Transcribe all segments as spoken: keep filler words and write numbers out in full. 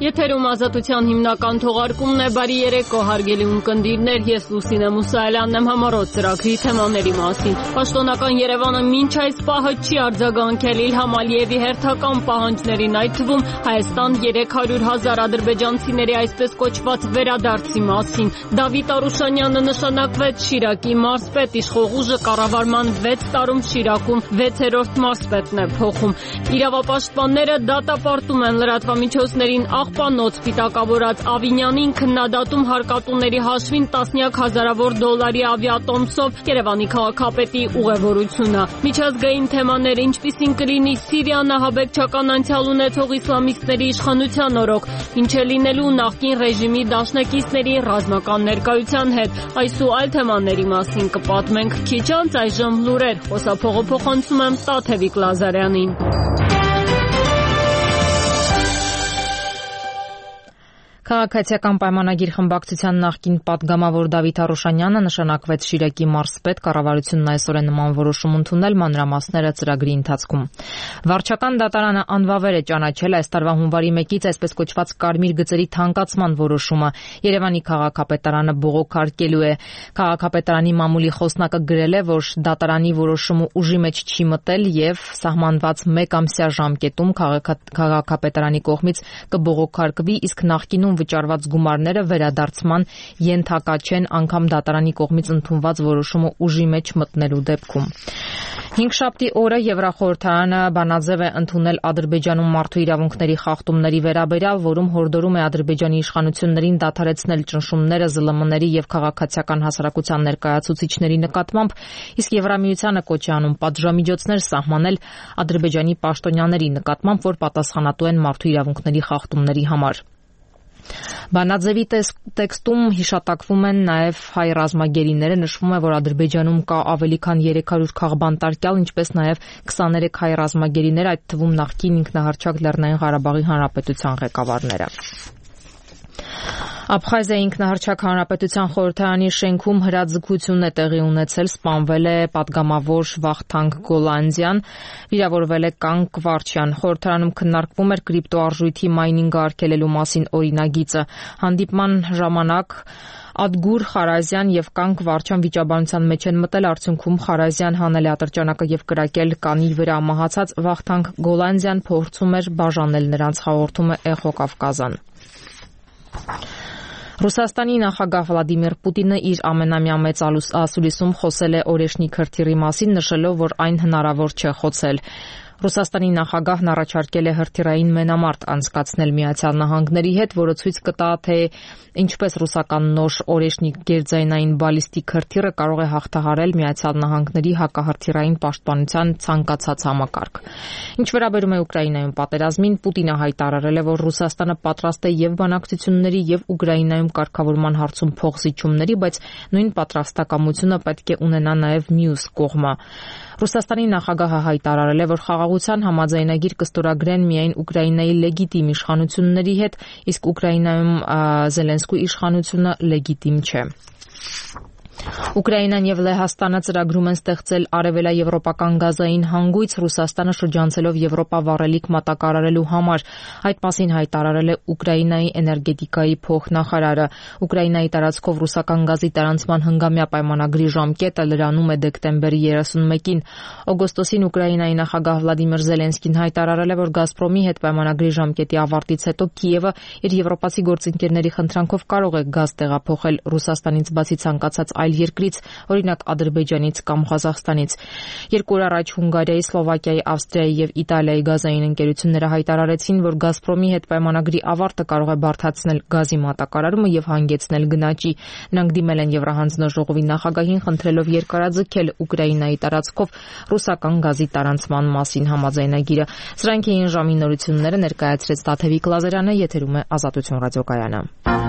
Եթերում ազատության հիմնական թողարկումն է։ Բարի երեկո, հարգելի ունկնդիրներ, ես Լուսինե Մուսայելյանն եմ համառոտ ծրագրի թեմաների մասին։ Պաշտոնական Երևանը մինչ այս պահը չի արձագանքել Իլհամ Ալիևի հերթական պահանջներին, այդ թվում Հայաստան երեք հարյուր հազար ադրբեջանցիների այսպես կոչված վերադարձի մասին։ Դավիթ Արուշանյանը նշանակվեց Շիրակի մարզպետ, իշխող ուժը կառավարման վեց տարում Շիրակում վեցերորդ մարզպետն է փոխում։ Իրավապաշտպանները դատապարտում են լրատվամիջոցներին աղբանոց պիտակավորած Ավինյանին, քննադատում հարկատուների հաշվին տասնյակ հազարավոր դոլարի ավիատոմսով Երևանի քաղաքապետի ուղևորությունը։ Միջազգային թեմաներ, ինչպիսին կլինի Սիրիան ահաբեկչական անցյալ ունեցող իսլամիստների իշխանության օրոք, ինչ է լինելու նախկին ռեժիմի դաշնակիցների ռազմական ներկայության հետ։ Այս ու այլ թեմաների մասին կպատմենք քիչ անց, այժմ լուրեր, խոսափողը փոխանցում եմ Տաթևիկ Լազարյանին։ Քաղաքացիական պայմանագիր խմբակցության նախկին պատգամավոր Դավիթ Արուշանյանը նշանակվեց Շիրակի մարզպետ, կառավարությունն այսօր է նման որոշում ընդունել, մանրամասները ծրագրի ընթացքում։ Վարչական դատարանը անվավեր է ճանաչել այս տարվա հունվարի մեկից այսպես կոչված կարմիր գծերի թանկացման որոշումը։ Երևանի քաղաքապետարանը բողոքարկելու է։ Քաղաքապետարանի մամուլի խոսնակը գրել է, որ դատարանի որոշումը ուժի մեջ չի մտել եւ սահմանված մեկամսյա ժամկետում քաղաքապետարանի կողմից կբողոքարկվի, իսկ նախկինում վճարված գումարները վերադարձման ենթակա չեն անգամ դատարանի կողմից ընդունված որոշումը ուժի մեջ մտնելու դեպքում։ Հինգշաբթի օրը Եվրախորհրդարանը բանաձև է ընդունել Ադրբեջանում մարդու իրավունքների խախտումների վերաբերյալ, որում հորդորում է Ադրբեջանի իշխանություններին դադարեցնել ճնշումները ԶԼՄ-ների եւ քաղաքացիական հասարակության ներկայացուցիչների նկատմամբ, իսկ Եվրամիությանը կոչ է անում պատժամիջոցներ սահմանել Ադրբեջանի պաշտոնյաների նկատմամբ, որ պատասխանատու են մարդու իրավունքների խախտումների համար։ Բանաձևի տեքստում հիշատակվում են նաև հայ ռազմագերիները, նշվում է, որ Ադրբեջանում կա ավելի քան երեք հարյուր քաղբանտարկյալ, ինչպես նաև քսաներեք հայ ռազմագերիներ, այդ թվում նախկին ինքնահռչակ Լեռնային Ղարաբաղի Հանրապետության ղեկավարները։ Աբխազիայի ինքնահռչակ հանրապետության խորհրդարանի շենքում հրաձգություն է տեղի ունեցել, սպանվել է պատգամավոր Վախթանգ Գոլանդյան, վիրավորվել է Կանկ Վարչյան։ Խորհրդարանում քննարկվում էր կրիպտոարժույթի մայնինգը արգելելու մասին օրինագիծը։ Հանդիպման ժամանակ Ադգուր Խարազյան եւ Կանկ Վարչյան վիճաբանության մեջ են մտել, արդյունքում Խարազյան հանել է ատրճանակը եւ կրակել կանի վրա մահացած Վախթանգ Գոլանդյան փորձում էր բաժանել նրանց, հաղորդում է Էխո Կավկազան։ Ռուսաստանի նախագահ Վլադիմիր Պուտինը իր ամենամյա մեծ ասուլիսում խոսել է օրեշնիկ հրթիռի մասին, նշելով, որ այն հնարավոր չէ խոցել։ Ռուսաստանի նախագահն առաջարկել է հրթիռային մենամարտ անցկացնել Միացյալ Նահանգների հետ, որը ցույց կտա, թե ինչպես ռուսական նոր օրեշնիկ գերձայնային բալիստիկ հրթիռը կարող է հաղթահարել Միացյալ Նահանգների հակահրթիռային պաշտպանության ցանկացած համակարգ։ Ինչ վերաբերում է Ուկրաինայում պատերազմին, Պուտինը հայտարարել է, որ Ռուսաստանը պատրաստ է եւ բանակցությունների եւ Ուկրաինայում կարգավորման հարցում փոխզիջումների, բայց նույն պատրաստակամությունը պետք է ունենա նաեւ մյուս կողմը։ Ռուսաստանի նախագահը հայտարարել է, որ խաղաղության համաձայնագիր կստորագրեն միայն Ուկրաինայի լեգիտիմ իշխանությունների հետ, իսկ Ուկրաինայում Զելենսկու իշխանությունը լեգիտիմ չէ։ Ուկրաինան եւ Լեհաստանը ծրագրում են ստեղծել արևելաեվրոպական գազային հանգույց Ռուսաստանը շրջանցելով Եվրոպա վառելիք մատակարարելու համար։ Այդ մասին հայտարարել է Ուկրաինայի էներգետիկայի փոխնախարարը։ Ուկրաինայի տարածքով ռուսական գազի տարանցման հնգամյա պայմանագրի ժամկետը լրանում է դեկտեմբերի երեսունմեկին։ Օգոստոսին Ուկրաինայի նախագահ Վլադիմիր Զելենսկին հայտարարել է, որ Գազպրոմի հետ պայմանագրի ժամկետի ավարտից հետո Կիևը իր եվրոպացի գործընկերների խնդրանքով կարող է գազ տեղափոխել Ռուսաստանից բացի ցանկացած այլ երկրից, օրինակ Ադրբեջանից կամ Ղազախստանից։ Երկու օր առաջ Հունգարիայի, Սլովակիայի, Ավստրիայի եւ Իտալիայի գազային ընկերությունները հայտարարեցին, որ Գազպրոմի հետ պայմանագրի ավարտը կարող է բարդացնել գազի մատակարարումը եւ հանգեցնել գնաճի։ Նրանք դիմել են Եվրահանձնաժողովի նախագահին, խնդրելով երկարաձգել Ուկրաինայի տարածքով ռուսական գազի տարանցման մասին համաձայնագիրը։ Սրանք էին ժամի նորությունները, ներկայացրեց Տաթևիկ Լազարյանը, եթերում է Ազատություն ռադիոկայանը։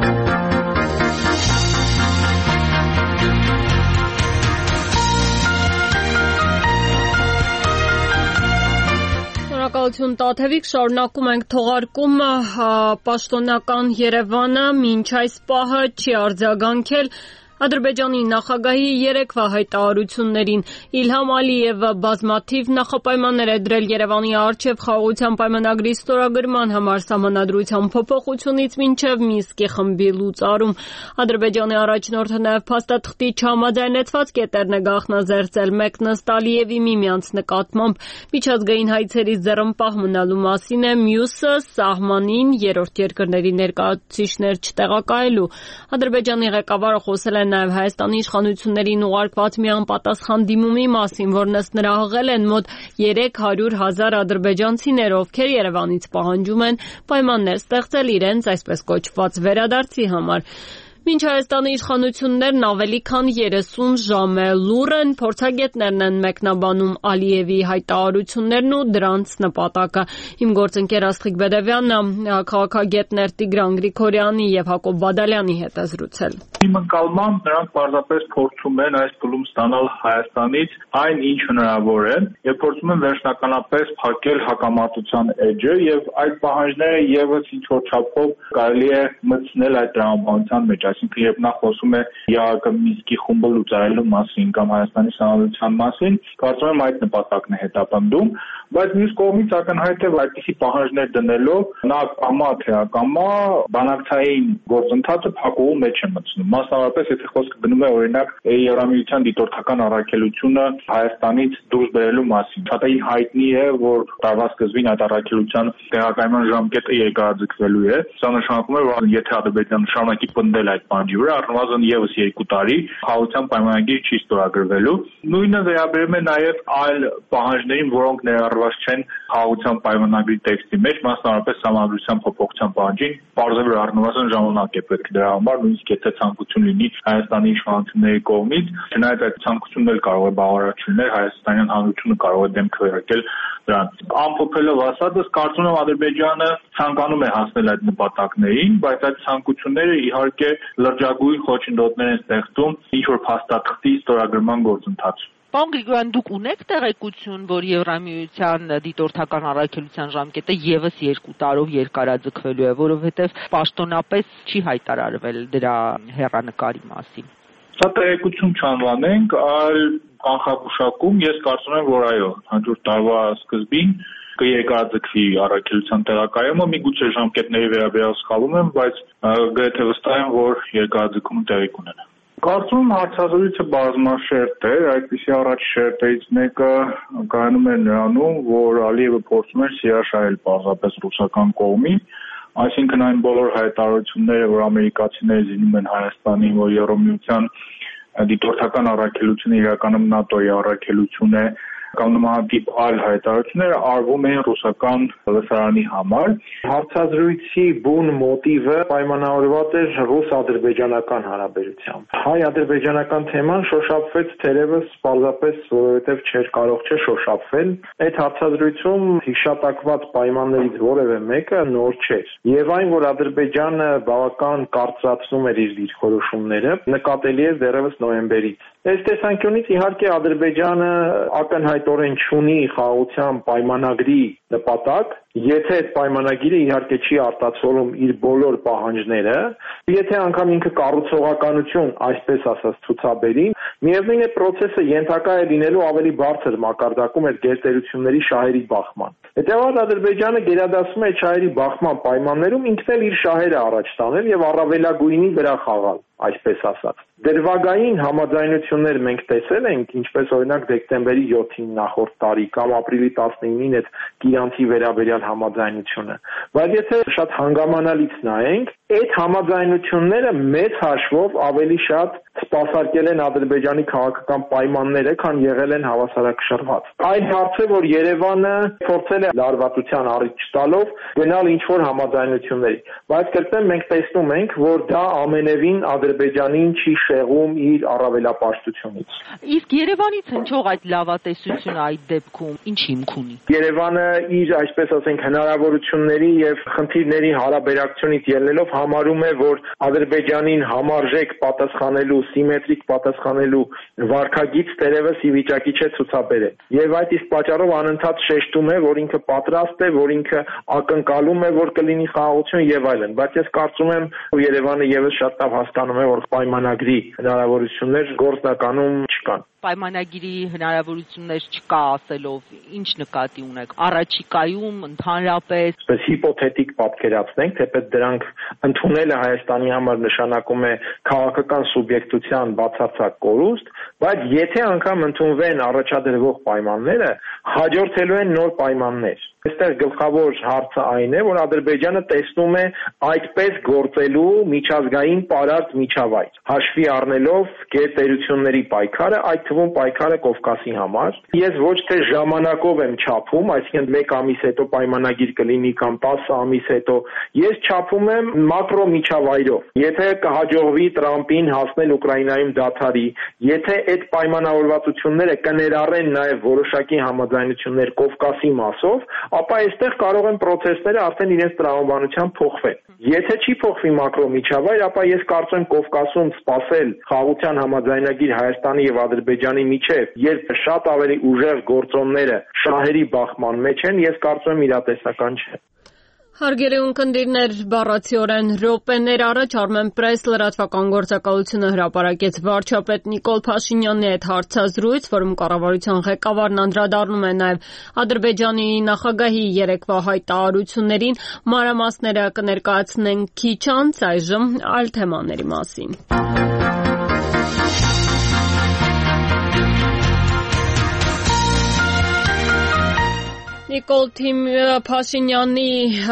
Շնորհակալություն Տաթևիկ, շարունակում ենք թողարկումը։ Պաշտոնական Երևանը մինչ այս պահը չի արձագանքել Ադրբեջանի նախագահի երեկվա հայտարարություններին Իլհամ Ալիևը բազմաթիվ նախապայմաններ է դրել Երևանի առջև խաղաղության պայմանագրի ստորագրման համար սահմանադրության փոփոխությունից մինչև Մինսկի խմբի լուծարում։ Ադրբեջանի առաջնորդը նաև փաստաթղթի չհամաձայնեցված կետերն է գաղտնազերծել, մեկն ըստ Ալիևի միմյանց նկատմամբ միջազգային հայցերից ձեռնպահ մնալու մասին է, մյուսը սահմանին երրորդ երկրների ներկայացուցիչներ չտեղակայելու։ Ադրբեջանի ղեկավարը խոսել է նաև Հայաստանի իշխանություններին ուղարկված մի անպատասխան դիմումի մասին, որն ըստ նրա հղել են մոտ երեք հարյուր հազար ադրբեջանցիներ, ովքեր Երևանից պահանջում են պայմաններ ստեղծել իրենց այսպես կոչված վերադարձի համար։ Մինչ Հայաստանի իշխանություններն ավելի քան երեսուն ժամ է լուռ են, փորձագետներն են մեկնաբանում Ալիևի հայտարարություններն ու դրանց նպատակը։ Իմ գործընկեր Աստղիկ Բեդևյանը քաղաքագետներ Տիգրան Գրիգորյանի եւ Հակոբ Բադալյանի հետ է զրուցել։ Իմ ընկալմամբ նրանք պարզապես փորձում են այս փուլում ստանալ Հայաստանից այն, ինչ հնարավոր է, եւ փորձում են վերջնականապես փակել հակամարտության էջը, եւ այդ պահանջները եւս ինչ-որ չափով կարելի է մտցնել այդ տրամաբանության մեջ, այսինքն երբ նա խոսում է ԵԱՀԿ Մինսկի խումբը լուծարելու մասին կամ Հայաստանի սահմանադրության մասին, կարծում եմ այդ նպատակն է հետապնդում, բայց մյուս կողմից ակնհայտ է, որ այդպիսի պահանջներ դնելով նա կամա թե ակամա բանակցային գործընթացը փակուղու մեջ է մտցնում։ Մասնավորապես, եթե խոսքը գնում է օրինակ Եվրամիության դիտորդական առաքելությունը Հայաստանից դուրս բերելու մասին։ Շատերին հայտնի է, որ տարվա սկզբին այդ առաքելության տեղակայման ժամկետը երկարաձգվելու է։ Սա նշանակում է, որ եթե Ադրբեջանը շարունակի պնդել այդ բանջի վրա, առնվազն եւս երկու տարի խաղաղության պայմանագիր չի ստորագրվելու։ Նույնը վերաբերում է նաեւ այլ պահանջներին, որոնք ներառված չեն խաղաղության պայմանագրի տեքստի մեջ, մասնավորապես սահմանադրության փոփոխության պահանջին, պարզել առնվազն ժամանակ է պետք դրա համար, նույնիսկ եթե ցանկություն լինի Հայաստանի իշխանությունների կողմից, չնայած այդ ցանկությունն էլ կարող է բավարար չլինել, հայաստանյան հանրությունը կարող է դեմ քվեարկել դրան։ Ամփոփելով ասածս, կարծում եմ Ադրբեջանը ցանկանում է հասնել այդ նպատակներին, բայց այդ ցանկությունները իհարկե լրջագույն խոչընդոտներ են ստեղծում ինչ-որ փաստաթղթի ստորագրման գործընթացում։ Պարոն Գրիգորյան, դուք ունեք տեղեկություն, որ Եվրամիության դիտորդական առաքելության ժամկետը եւս երկու տարով երկարաձգվելու է, որովհետեւ պաշտոնապես չի հայտարարվել դրա հեռանկարի մասին։ Սա տեղեկություն չանվանենք, այլ կանխագուշակում ես կարծում եմ, որ այո, հաջորդ տարվա սկզբին կերկարաձգվի առաքելության տեղակայումը, միգուցե ժամկետների վերաբերյալ սխալվում եմ, բայց գրեթե վստահ եմ, որ երկարաձգումը տեղի կունենա։ Կարծում եմ հարցազրույցը բազմաշերտ է, այդպիսի առաջ շերտերից մեկը կայանում է նրանում, որ Ալիևը փորձում էր սիրաշահել պարզապես ռուսական կողմին, այսինքն այն բոլոր հայտարարությունները, որ ամերիկացիները զինում են Հայաստանին, որ Եվրամիության դիտորդական առաքելությունը իրականում ՆԱՏՕ-ի առաքելություն է, կամ նմանատիպ այլ հայտարարությունները արվում են ռուսական լսարանի համար։ Հարցազրույցի բուն մոտիվը պայմանավորված էր ռուս-ադրբեջանական հարաբերությամբ։ Հայ-ադրբեջանական թեման շոշափվեց թերևս պարզապես, որովհետև չէր կարող չէ շոշափվել։ Այդ հարցազրույցում հիշատակված պայմաններից որևէ մեկը նոր չէր։ Եվ այն, որ Ադրբեջանը բավական կարծրացնում էր իր դիրքորոշումները, նկատելի է դեռևս նոյեմբերից։ Այս տեսանկյունից իհարկե Ադրբեջանը ակնհայտորեն չունի խաղաղության պայմանագրի նպատակ, եթե այդ պայմանագիրը իհարկե չի արտացոլում իր բոլոր պահանջները, եթե անգամ ինքը կառուցողականություն, այսպես ասած, ցուցաբերի, միևնույն է process-ը ենթակա է լինելու ավելի բարձր մակարդակում այդ գերտերությունների շահերի բախման։ Հետևաբար Ադրբեջանը գերադասում է շահերի բախման պայմաններում ինքն էլ իր շահերը առաջ տանել եւ առավելագույնի վրա խաղալ, այսպես ասած։ Դրվագային համաձայնություններ մենք տեսել ենք, ինչպես օրինակ դեկտեմբերի յոթին նախորդ տարի կամ ապրիլի տասնինին այդ Կիրանցի վերաբերյալ համաձայնությունը։ Բայց եթե շատ հանգամանալից նայենք, այդ համաձայնությունները մեծ հաշվով ավելի շատ սպասարկել են Ադրբեջանի քաղաքական պայմանները, քան եղել են հավասարակշռված։ Այն հարց է, որ Երևանը փորձել է լարվածության առիթ տալով գնալ ինչ-որ համաձայնությունների, բայց կրկնեմ մենք տեսնում ենք, որ դա ամենևին Ադրբեջանին չի շեղում իր առավելապաշտությունից։ Իսկ Երևանից հնչող այդ լավատեսությունը այդ դեպքում ինչ հիմք ունի։ Երևանը իր, այսպես ասենք, հնարավորությունների եւ խնդիրների հարաբերակցությունից ելնելով համարում է, որ Ադրբեջանին համարժեք պատասխանելու, սիմետրիկ պատասխանելու վարքագիծ դերևս ի վիճակի չէ ցուցաբերել։ Եվ այդ իսկ պատճառով անընդհատ շեշտում է, որ ինքը պատրաստ է, որ ինքը ակնկալում է, որ կլինի խաղաղություն եւ այլն, բայց ես կարծում եմ Երևանը եւս շատ լավ հասկանում է, որ պայմանագրի հնարավորություններ գործնականում չկան։ Պայմանագիրի հնարավորություններ չկա ասելով ինչ նկատի ունեք առաջիկայում ընդհանրապես այսպես հիպոթետիկ պատկերացնենք, թեպետ դրանք ընդունելը Հայաստանի համար նշանակում է քաղաքական սուբյեկտության բացարձակ կորուստ, բայց եթե անգամ ընդունվեն առաջադրվող պայմանները, հաջորդելու են նոր պայմաններ։ Այստեղ գլխավոր հարցը այն է, որ Ադրբեջանը տեսնում է այդպես գործելու միջազգային պարարտ միջավայր, հաշվի առնելով գերտերությունների պայքարը, այդ թվում պայքարը Կովկասի համար։ Ես ոչ թե ժամանակով եմ չափում, այսինքն մեկ ամիս հետո պայմանագիր կլինի կամ տասը ամիս հետո, ես չափում եմ մակրո միջավայրով։ Եթե կհաջողվի Տրամպին հասնել Ուկրաինայում դադարի, եթե այդ պայմանավորվածությունները կներառեն նաև որոշակի համաձայնություններ Կովկասի մասով, ապա այստեղ կարող են process-ները արդեն իրենց տրամաբանությամբ փոխվել։ Եթե չի փոխվի մակրո միջավայր, ապա ես կարծում եմ Կովկասում սպասել խաղաղության համաձայնագիր Հայաստանի եւ Ադրբեջանի միջեւ, երբ շատ ավելի ուժեղ գործոնները շահերի բախման մեջ են, ես կարծում եմ իրատեսական չէ։ Հարգելի ունկնդիրներ, բառացիորեն րոպեներ առաջ Armenpress լրատվական գործակալությունը հրապարակեց վարչապետ Նիկոլ Փաշինյանի հետ հարցազրույց, որում կառավարության ղեկավարն անդրադառնում է նաև Ադրբեջանի նախագահի երեկվա հայտարարություններին, մանրամասները կներկայացնենք քիչ անց, այժմ այլ թեմաների մասին։ Նիկոլ Փաշինյանի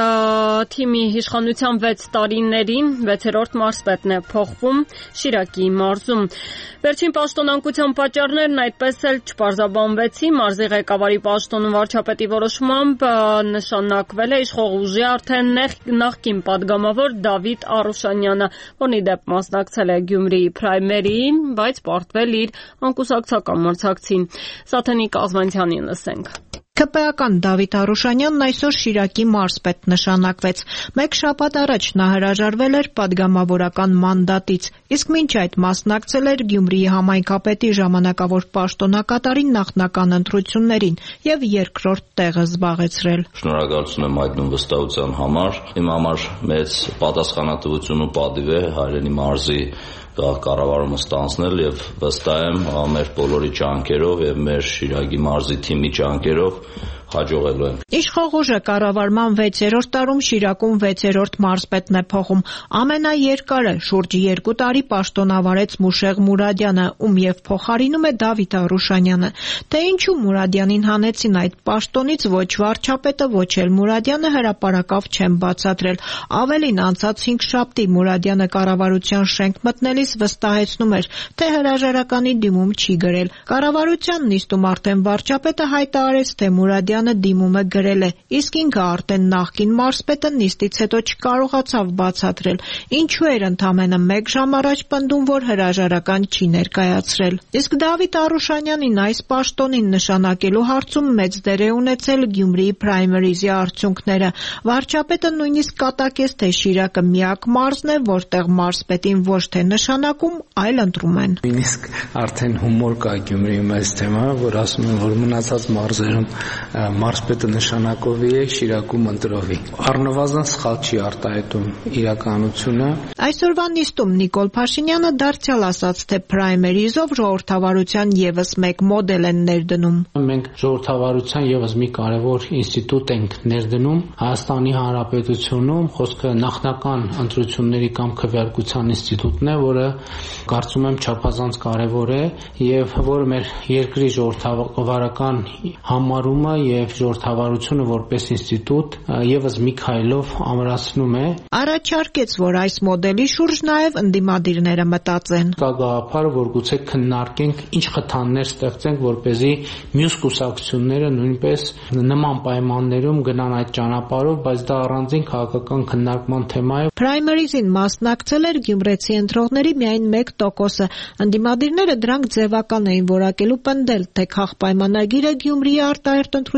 թիմի իշխանության վեց տարիներին վեցերորդ մարզպետն է փոխվում Շիրակի մարզում։ Վերջին պաշտոնանկության պատճառներն այդպես էլ չպարզաբանվեցին։ Մարզի ղեկավարի պաշտոնում վարչապետի որոշմամբ նշանակվել է իշխող ուժի արդեն նախկին падգամավոր Դավիթ Արուշանյանը, որն ի դեպ մասնակցել է Գյումրիի պրայմերիին, բայց պարտվել իր անկուսակցական մրցակցին։ Սաթենիկ Աղվանցյանին լսենք։ ՔՊ-ական Դավիթ Արուշանյանն այսօր Շիրակի մարզպետ նշանակվեց։ Մեկ շաբաթ առաջ նա հրաժարվել էր падգամավորական մանդատից, իսկ մինչ այդ մասնակցել էր Գյումրիի համայնքապետի ժամանակավոր պաշտոնակատարի նախնական ընտրություններին եւ երկրորդ տեղը զբաղեցրել։ Շնորհակալություն եմ հայտնում վստահության համար։ Իմ համար մեծ պատասխանատվություն ու պատիվ է հայրենի մարզի կառավարումը ստանձնել եւ վստահ եմ մեր բոլորի ջանքերով եւ մեր Շիրակի մարզի թիմի ջանքերով հաջողելու են։ Իշխող ուժը կառավարման վեցերորդ տարում Շիրակում վեցերորդ մարզպետն է փոխում։ Ամենաերկարը շուրջ երկու տարի պաշտոնավարեց Մուշեղ Մուրադյանը, ում եւ փոխարինում է Դավիթ Արուշանյանը։ Թե ինչու Մուրադյանին հանեցին այդ պաշտոնից, ոչ վարչապետը, ոչ էլ Մուրադյանը հրապարակավ չեն բացատրել։ Ավելին, անցած հինգշաբթի Մուրադյանը կառավարության շենք մտնելիս վստահեցնում էր, թե հրաժարականի դիմում չի գրել։ Կառավարության նիստում արդեն վարչապետը հայտարարեց, թե Մուրադյանը դիմում է գրել է, իսկ ինքը արդեն նախկին մարզպետը նիստից հետո չկարողացավ բացատրել, ինչու էր ընդամենը մեկ ժամ առաջ պնդում, որ հրաժարական չի ներկայացրել։ Իսկ Դավիթ Արուշանյանին այս պաշտոնին նշանակելու հարցում մեծ դեր է ունեցել Գյումրիի պրայմերիզի արդյունքները։ Վարչապետը նույնիսկ կատակեց, թե Շիրակը միակ մարզն է, որտեղ մարզպետին ոչ թե նշանակում, այլ ընտրում են։ Նույնիսկ արդեն հումոր կա Գյումրիում այս թեմայով, որ ասում են, որ մնացած մարզերում մարզպետը նշանակովի է, Շիրակում ընտրովի։ Առնվազն սխալ չի արտահայտում իրականությունը։ Այսօրվա նիստում Նիկոլ Փաշինյանը դարձյալ ասաց, թե պրայմերիզով ժողովրդավարության եւս մեկ մոդել են ներդնում։ Մենք ժողովրդավարության եւս մի կարևոր ինստիտուտ ենք ներդնում Հայաստանի Հանրապետությունում, խոսքը նախնական ընտրությունների կամ քվեարկության ինստիտուտն է, որը կարծում եմ չափազանց կարևոր է եւ որը մեր երկրի ժողովրդավարական համարումը եւ ժողովրդավարությունը որպես ինստիտուտ եւս մի քայլով ամրացնում է։ Առաջարկեց, որ այս մոդելի շուրջ նաեւ ընդդիմադիրները մտածեն։ Կա գաղափար, որ գուցե քննարկենք ինչ խթաններ ստեղծենք, որպեսզի մյուս կուսակցությունները նույնպես նման պայմաններում գնան այդ ճանապարհով, բայց դա առանձին քաղաքական քննարկման թեմա է։ Պրայմերիզին մասնակցել էր գյումրեցի ընտրողների միայն մեկ տոկոսը։ Ընդդիմադիրները դրանք ձևական էին որակելու պնդել, թե քաղաքապայմանագիրը Գյումրիի արտահերտ ընտրությունների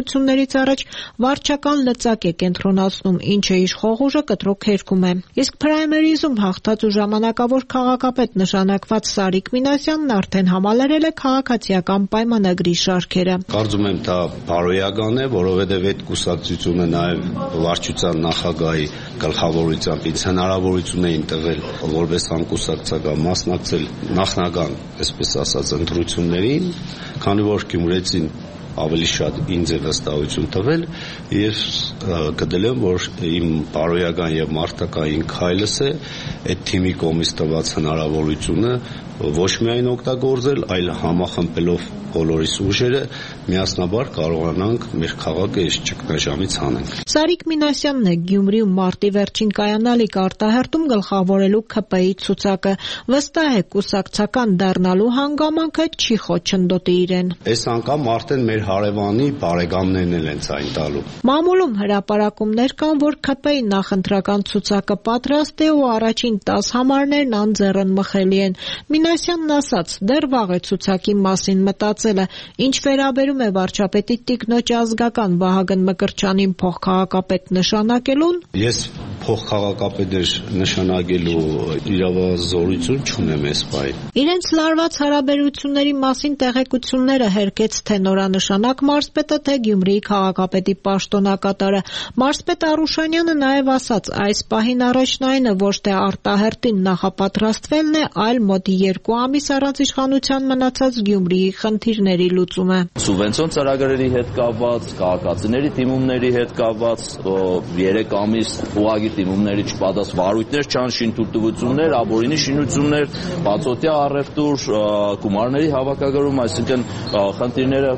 ընտրություններից առաջ վարչական լծակ է կենտրոնացնում, ինչը իշխող ուժը կտրուկ հերքում է։ Իսկ պրայմերիզում հաղթած ու ժամանակավոր քաղաքապետ նշանակված Սարիկ Մինասյանն արդեն համալրել է քաղաքացիական պայմանագրի շարքերը։ Կարծում եմ դա բարոյական է, որովհետև այդ կուսակցությունը նաև վարչության նախագահի գլխավորությամբ ինձ հնարավորություն էին տվել որպես անկուսակցական մասնակցել նախնական, այսպես ասած, ընտրություններին, քանի որ գյումրեցին ավելի շատ ինձ է վստահություն տվել եւ գտել եմ, որ իմ բարոյական եւ մարտակային քայլս է այդ թիմի կողմից տված հնարավորությունը ոչ միայն օգտագործել, այլ համախմբելով բոլորիս ուժերը միասնաբար կարողանանք մեր քաղաքը այս ճգնաժամից հանենք։ Սարիկ Մինասյանն է Գյումրիում մարտի վերջին կայանալիք արտահերտում գլխավորելու ՔՊ-ի ցուցակը։ Վստահ է կուսակցական դառնալու հանգամանքը չի խոչընդոտի իրեն։ Այս անգամ արդեն մեր հարևանի բարեկամներն էլ են ցայն տալու։ Մամուլում հրապարակումներ կան, որ ՔՊ-ի նախընտրական ցուցակը պատրաստ է ու առաջին տասը համարներն անձեռն մխելի են։ Մինասյանն ասաց, դեռ վաղ է ցուցակի մասին մտածելը, ինչ վերաբերում է վարչապետի տիկնոջ ազգական Վահագն Մկրտչյանին փոխքաղաքապետ նշանակելուն։ Ես փոխքաղաքապետ նշանակելու իրավազորություն չունեմ այս պահին։ Իրենց լարված հարաբերությունների մասին տեղեկությունները հերկեց թե նորանշանակ մարզպետը, թե Գյումրիի քաղաքապետի պաշտոնակատարը։ Մարզպետ Արուշանյանը նաև ասաց, այս պահին առաջնայինը ոչ թե արտահերտին նախապատրաստվելն է, այլ մոտ երկու ամիս առանց իշխանության մնացած Գյումրիի խնդիրների լուծումը։ Սուբվենցիոն ծրագրերի հետ կապված, քաղաքացիների դիմումների հետ կապված երեք ամիս ուղղակի դիմումների չպատասխան վարույթներ չան, շինթույլտվություններ, ապօրինի շինություններ, բացօթյա առևտուր, գումարների հավաքագրում, այսինքն խնդիրները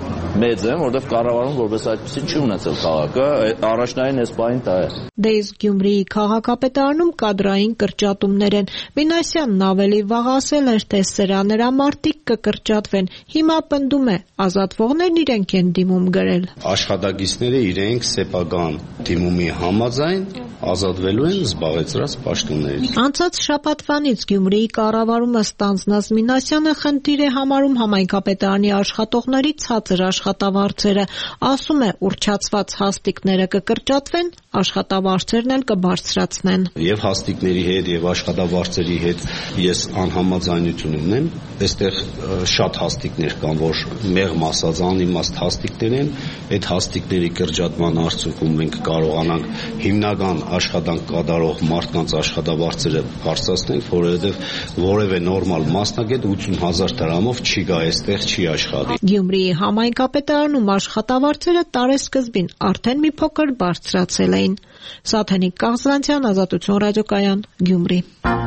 մեծ են, որովհետև կառավարում որպես այդպեսին չի ունեցել քաղաքը, առաջնային այս պահին դա է։ Դե իսկ Գյումրիի քաղաքապետարանում կադրային կրճատումներ են։ Մինասյանն ավելի վաղ ասել էր, թե սրա նրա մարդիկ կկրճատվեն։ Հիմա պնդում է, ազատվողներն իրենք են դիմում գրել։ Աշխատակիցները իրենք սեփական դիմումի համաձայն ազատվելու են զբաղեցրած պաշտոններից։ Անցած շաբաթվանից Գյումրիի կառավարումը ստանձնած Մինասյանը խնդիր է համարում համայնքապետարանի աշխատողների ցածր աշխատավարձերը, ասում է ուռճացված հաստիկները կկրճատվեն, աշխատավարձերն էլ կբարձրացնեն։ Եվ հաստիկների հետ եւ աշխատավարձերի հետ ես անհամաձայնություն ունեմ, այստեղ շատ հաստիկներ կան, որ մեղմ ասած անիմաստ հաստիկներ են, այդ հաստիկների կրճատման արդյունքում մենք կարողանանք հիմնական աշխատանք կատարող մարդկանց աշխատավարձերը բարձրացնենք, որովհետեւ որևէ նորմալ մասնագետ ութսուն հազար դրամով չի գա այստեղ, չի աշխատի։ Գյումրիի համայնքապետարանում աշխատավարձերը տարեսկզբին արդեն մի փոքր բարձրացել էին։ Սաթենիկ Կաղզանցյան, Ազատություն ռադիոկայան, Գյումրի։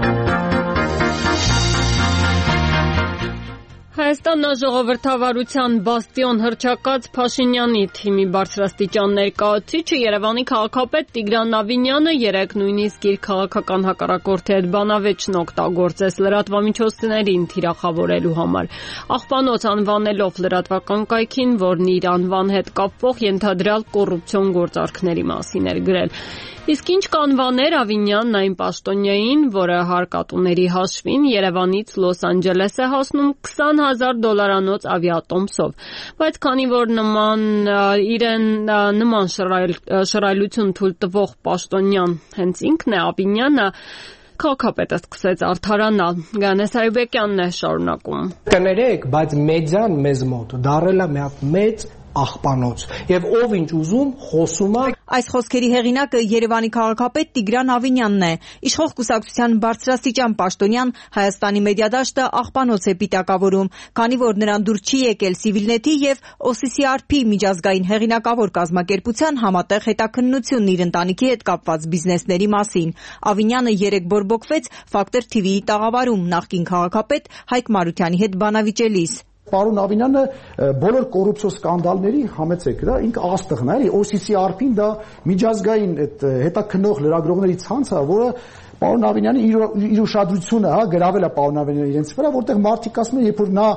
Հայաստան ժողովրդավարության բաստիոն հռչակած Փաշինյանի թիմի բարձրաստիճան ներկայացուցիչը Երևանի քաղաքապետ Տիգրան Նավինյանը երեկ նույնիսկ իր քաղաքական հակառակորդի հետ բանավեճն օգտագործեց լրատվամիջոցներին թիրախավորելու համար։ Աղբանոց անվանելով լրատվական կայքին, որն իր անվան հետ կապվող ենթադրյալ կոռուպցիոն գործարքների մասին էր գրել։ Իսկ ինչ կանվաներ Ավինյանն այն պաշտոնյային, որը հարկատուների հաշվին Երևանից Լոս Անջելես է հասնում քսան հազար դոլարանոց ավիատոմսով, բայց քանի որ նման իրեն նման շռայլություն թույլ տվող պաշտոնյան հենց ինքն է Ավինյանը, քաղաքապետը սկսեց արդարանալ։ Գանես Այբեկյանն է շարունակում։ Կներեք, բայց մեդիան մեզ մոտ դարել է մի հատ մեծ աղբանոց եւ ով ինչ ուզում խոսում է։ Այս խոսքերի հեղինակը Երևանի քաղաքապետ Տիգրան Ավինյանն է։ Իշխող կուսակցության բարձրաստիճան պաշտոնյան Հայաստանի մեդիադաշտը աղբանոց է պիտակավորում, քանի որ նրան դուր չի եկել Civilnet-ի եւ O C C R P միջազգային հեղինակավոր կազմակերպության համատեղ հետաքննությունն իր ընտանիքի հետ կապված բիզնեսների մասին։ Ավինյանը երեկ բորբոքվեց Factor T V-ի տաղավարում նախկին քաղաքապետ Հայկ Մարությանի հետ բանավիճելիս։ Պարոն Ավինյանը բոլոր կոռուպցիոն սկանդալների համեցեք, դա ինք աստղն է, էլի O C C R P-ն դա միջազգային այդ հետաքննող լրագրողների ցանց է, որը պարոն Ավինյանը իր իր ուշադրությունը, հա, գրավել է պարոն Ավինյանը իրենց վրա, որտեղ մարդիկ ասում են, երբ որ նա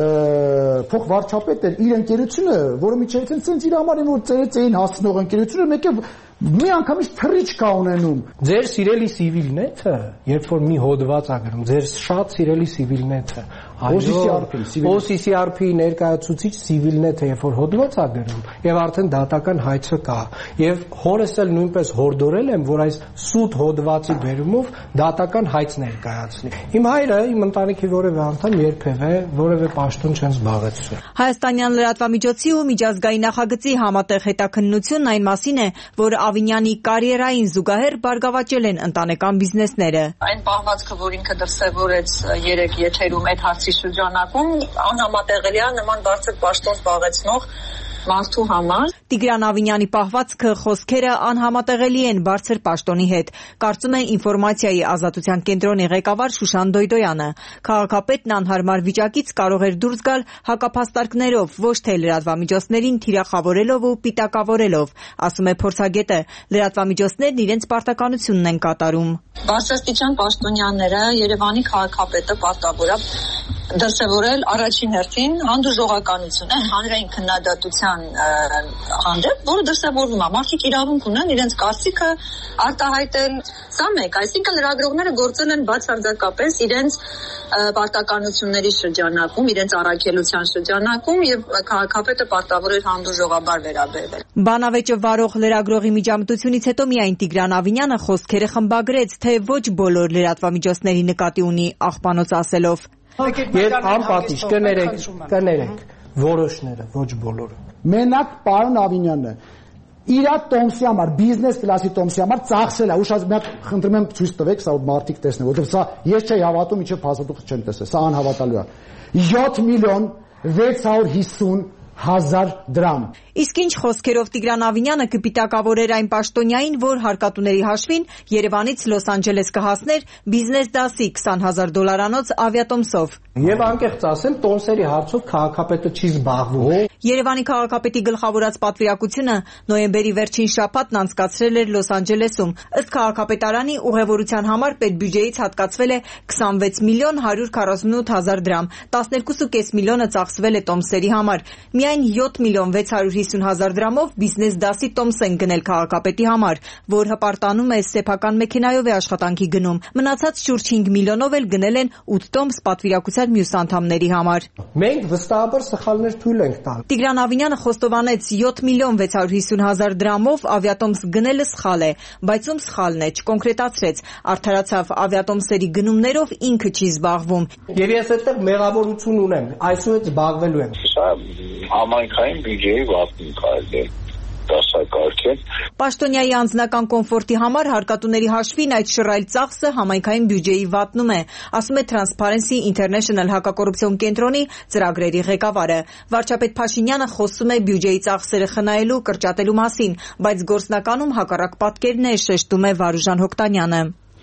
փոխ վարչապետ էր, իր ընկերությունը, որը միջից ցենց իր համար որ ծերծեին հասնող ընկերությունը, մեկ է մի անգամից թռիչ կա ունենում։ Ձեր սիրելի սիվիլնեթը, երբ որ մի հոդված ա գրում, ձեր շատ սիրելի սիվիլնեթը, O C C R P-ի O C C R P-ի ներկայացուցիչ սիվիլնեթը, երբ որ հոդված ա գրում, եւ արդեն դատական հայցը կա, եւ հորս էլ նույնպես հորդորել եմ, որ այս սուտ հոդվածի բերումով դատական հայց ներկայացնի։ Իմ հայրը, իմ ընտանիքի որևէ անդամ երբևէ որևէ պաշտոն չեն զբաղեցրել։ Հայաստանյան լրատվամիջոցի ու միջազգային նախագծի համատեղ հետաքննությունն այն մասին է, որ Ավինյանի կարիերային զուգահեռ բարգավաճել են ընտանեկան բիզնեսները։ Այն պահվածքը, որ ինքը դրսևորեց երեք եթերում այդ հարցի շրջանակում, անհամատեղելի է նման բարձր պաշտոն զբաղեցնող մարդու համար։ Տիգրան Ավինյանի պահվածքը, խոսքերը անհամատեղելի են բարձր պաշտոնի հետ, կարծում է Ինֆորմացիայի ազատության կենտրոնի ղեկավար Շուշան Դոյդոյանը։ Քաղաքապետն անհարմար վիճակից կարող էր դուրս գալ հակափաստարկներով, ոչ թե լրատվամիջոցներին թիրախավորելով ու պիտակավորելով, ասում է փորձագետը։ Լրատվամիջոցներն իրենց պարտականությունն են կատարում։ Բարձրաստիճան պաշտոնյաները Երևանի քաղաքապետը պարտավոր է դրսևորել առաջին հերթին հանդուրժողականություն է հանրային քննադատության հանդեպ, որը դրսևորվում է։ Մարդիկ իրավունք ունեն իրենց կարծիքը արտահայտել։ Սա մեկ, այսինքն լրագրողները գործել են բացարձակապես իրենց պարտականությունների շրջանակում, իրենց առաքելության շրջանակում եւ քաղաքապետը պարտավոր էր հանդուրժողաբար վերաբերվել։ Բանավեճը վարող լրագրողի միջամտությունից հետո միայն Տիգրան Ավինյանը խոսքերը խմբագրեց, թե ոչ բոլոր լրատվամիջոցների նկատի ունի աղբանոց ասելով։ Եվ անպատիժ կներեք, կներեք, որոշները, ոչ բոլորը։ Մենակ պարոն Ավինյանը իր տոմսի համար, բիզնես կլասի տոմսի համար ծախսել է, ուշած մի հատ խնդրում եմ ցույց տվեք, սա մարդիկ տեսնեն, որովհետև սա ես չէի հավատում, իջը փաստաթուղթ չեմ տեսել, սա անհավատալու է։ յոթ միլիոն վեց հարյուր հիսուն հազար դրամ։ Իսկ ինչ խոսքերով Տիգրան Ավինյանը կպիտակավորեր այն պաշտոնյային, որ հարկատուների հաշվին Երևանից Լոս Անջելես կհասներ բիզնես դասի քսան հազար դոլարանոց ավիատոմսով։ Եվ անկեղծ ասեմ, տոմսերի հարցով քաղաքապետը չի զբաղվում։ Երևանի քաղաքապետի գլխավորած պատվիրակությունը նոյեմբերի վերջին շաբաթն անցկացրել էր Լոս Անջելեսում։ Ըստ քաղաքապետարանի ուղևորության համար պետբյուջեից հատկացվել է քսանվեց միլիոն հարյուր քառասունութ հազար դրամ, տասներկու կես միլիոնը ծախսվել է տոմսերի համար։ Միայն յոթ միլիոն վեց հարյուր հիսուն հազար դրամով բիզնես դասի տոմս են գնել քաղաքապետի համար, որ հպարտանում է սեփական մեքենայով է աշխատանքի գնում։ Մնացած շուրջ հինգ միլիոնով էլ գնել են ութ տոմս պատվիրակության մյուս անդամների համար։ Մենք վստահաբար սխալներ թույլ ենք տալ։ Տիգրան Ավինյանը խոստովանեց յոթ միլիոն վեց հարյուր հիսուն հազար դրամով ավիատոմս գնելը սխալ է, բայց ում սխալն է, չկոնկրետացրեց։ Արդարացավ ավիատոմսերի գնումներով ինքը չի զբաղվում։ Եվ ես այդտեղ մեղավորություն ունեմ, այսուհետ զբաղվելու եմ։ Սա համայնքային բյուջեի վատն կարելի դասակարգել։ Պաշտոնյայի անձնական կոմֆորտի համար հարկատուների հաշվին այդ շռայլ ծախսը համայնքային բյուջեի վատնում է, ասում է Transparency International հակակոռուպցիոն կենտրոնի ծրագրերի ղեկավարը։ Վարչապետ Փաշինյանը խոսում է բյուջեի ծախսերը խնայելու, կրճատելու մասին, բայց գործնականում հակառակ պատկերն է, շեշտում է Վարուժան Հոկտանյանը։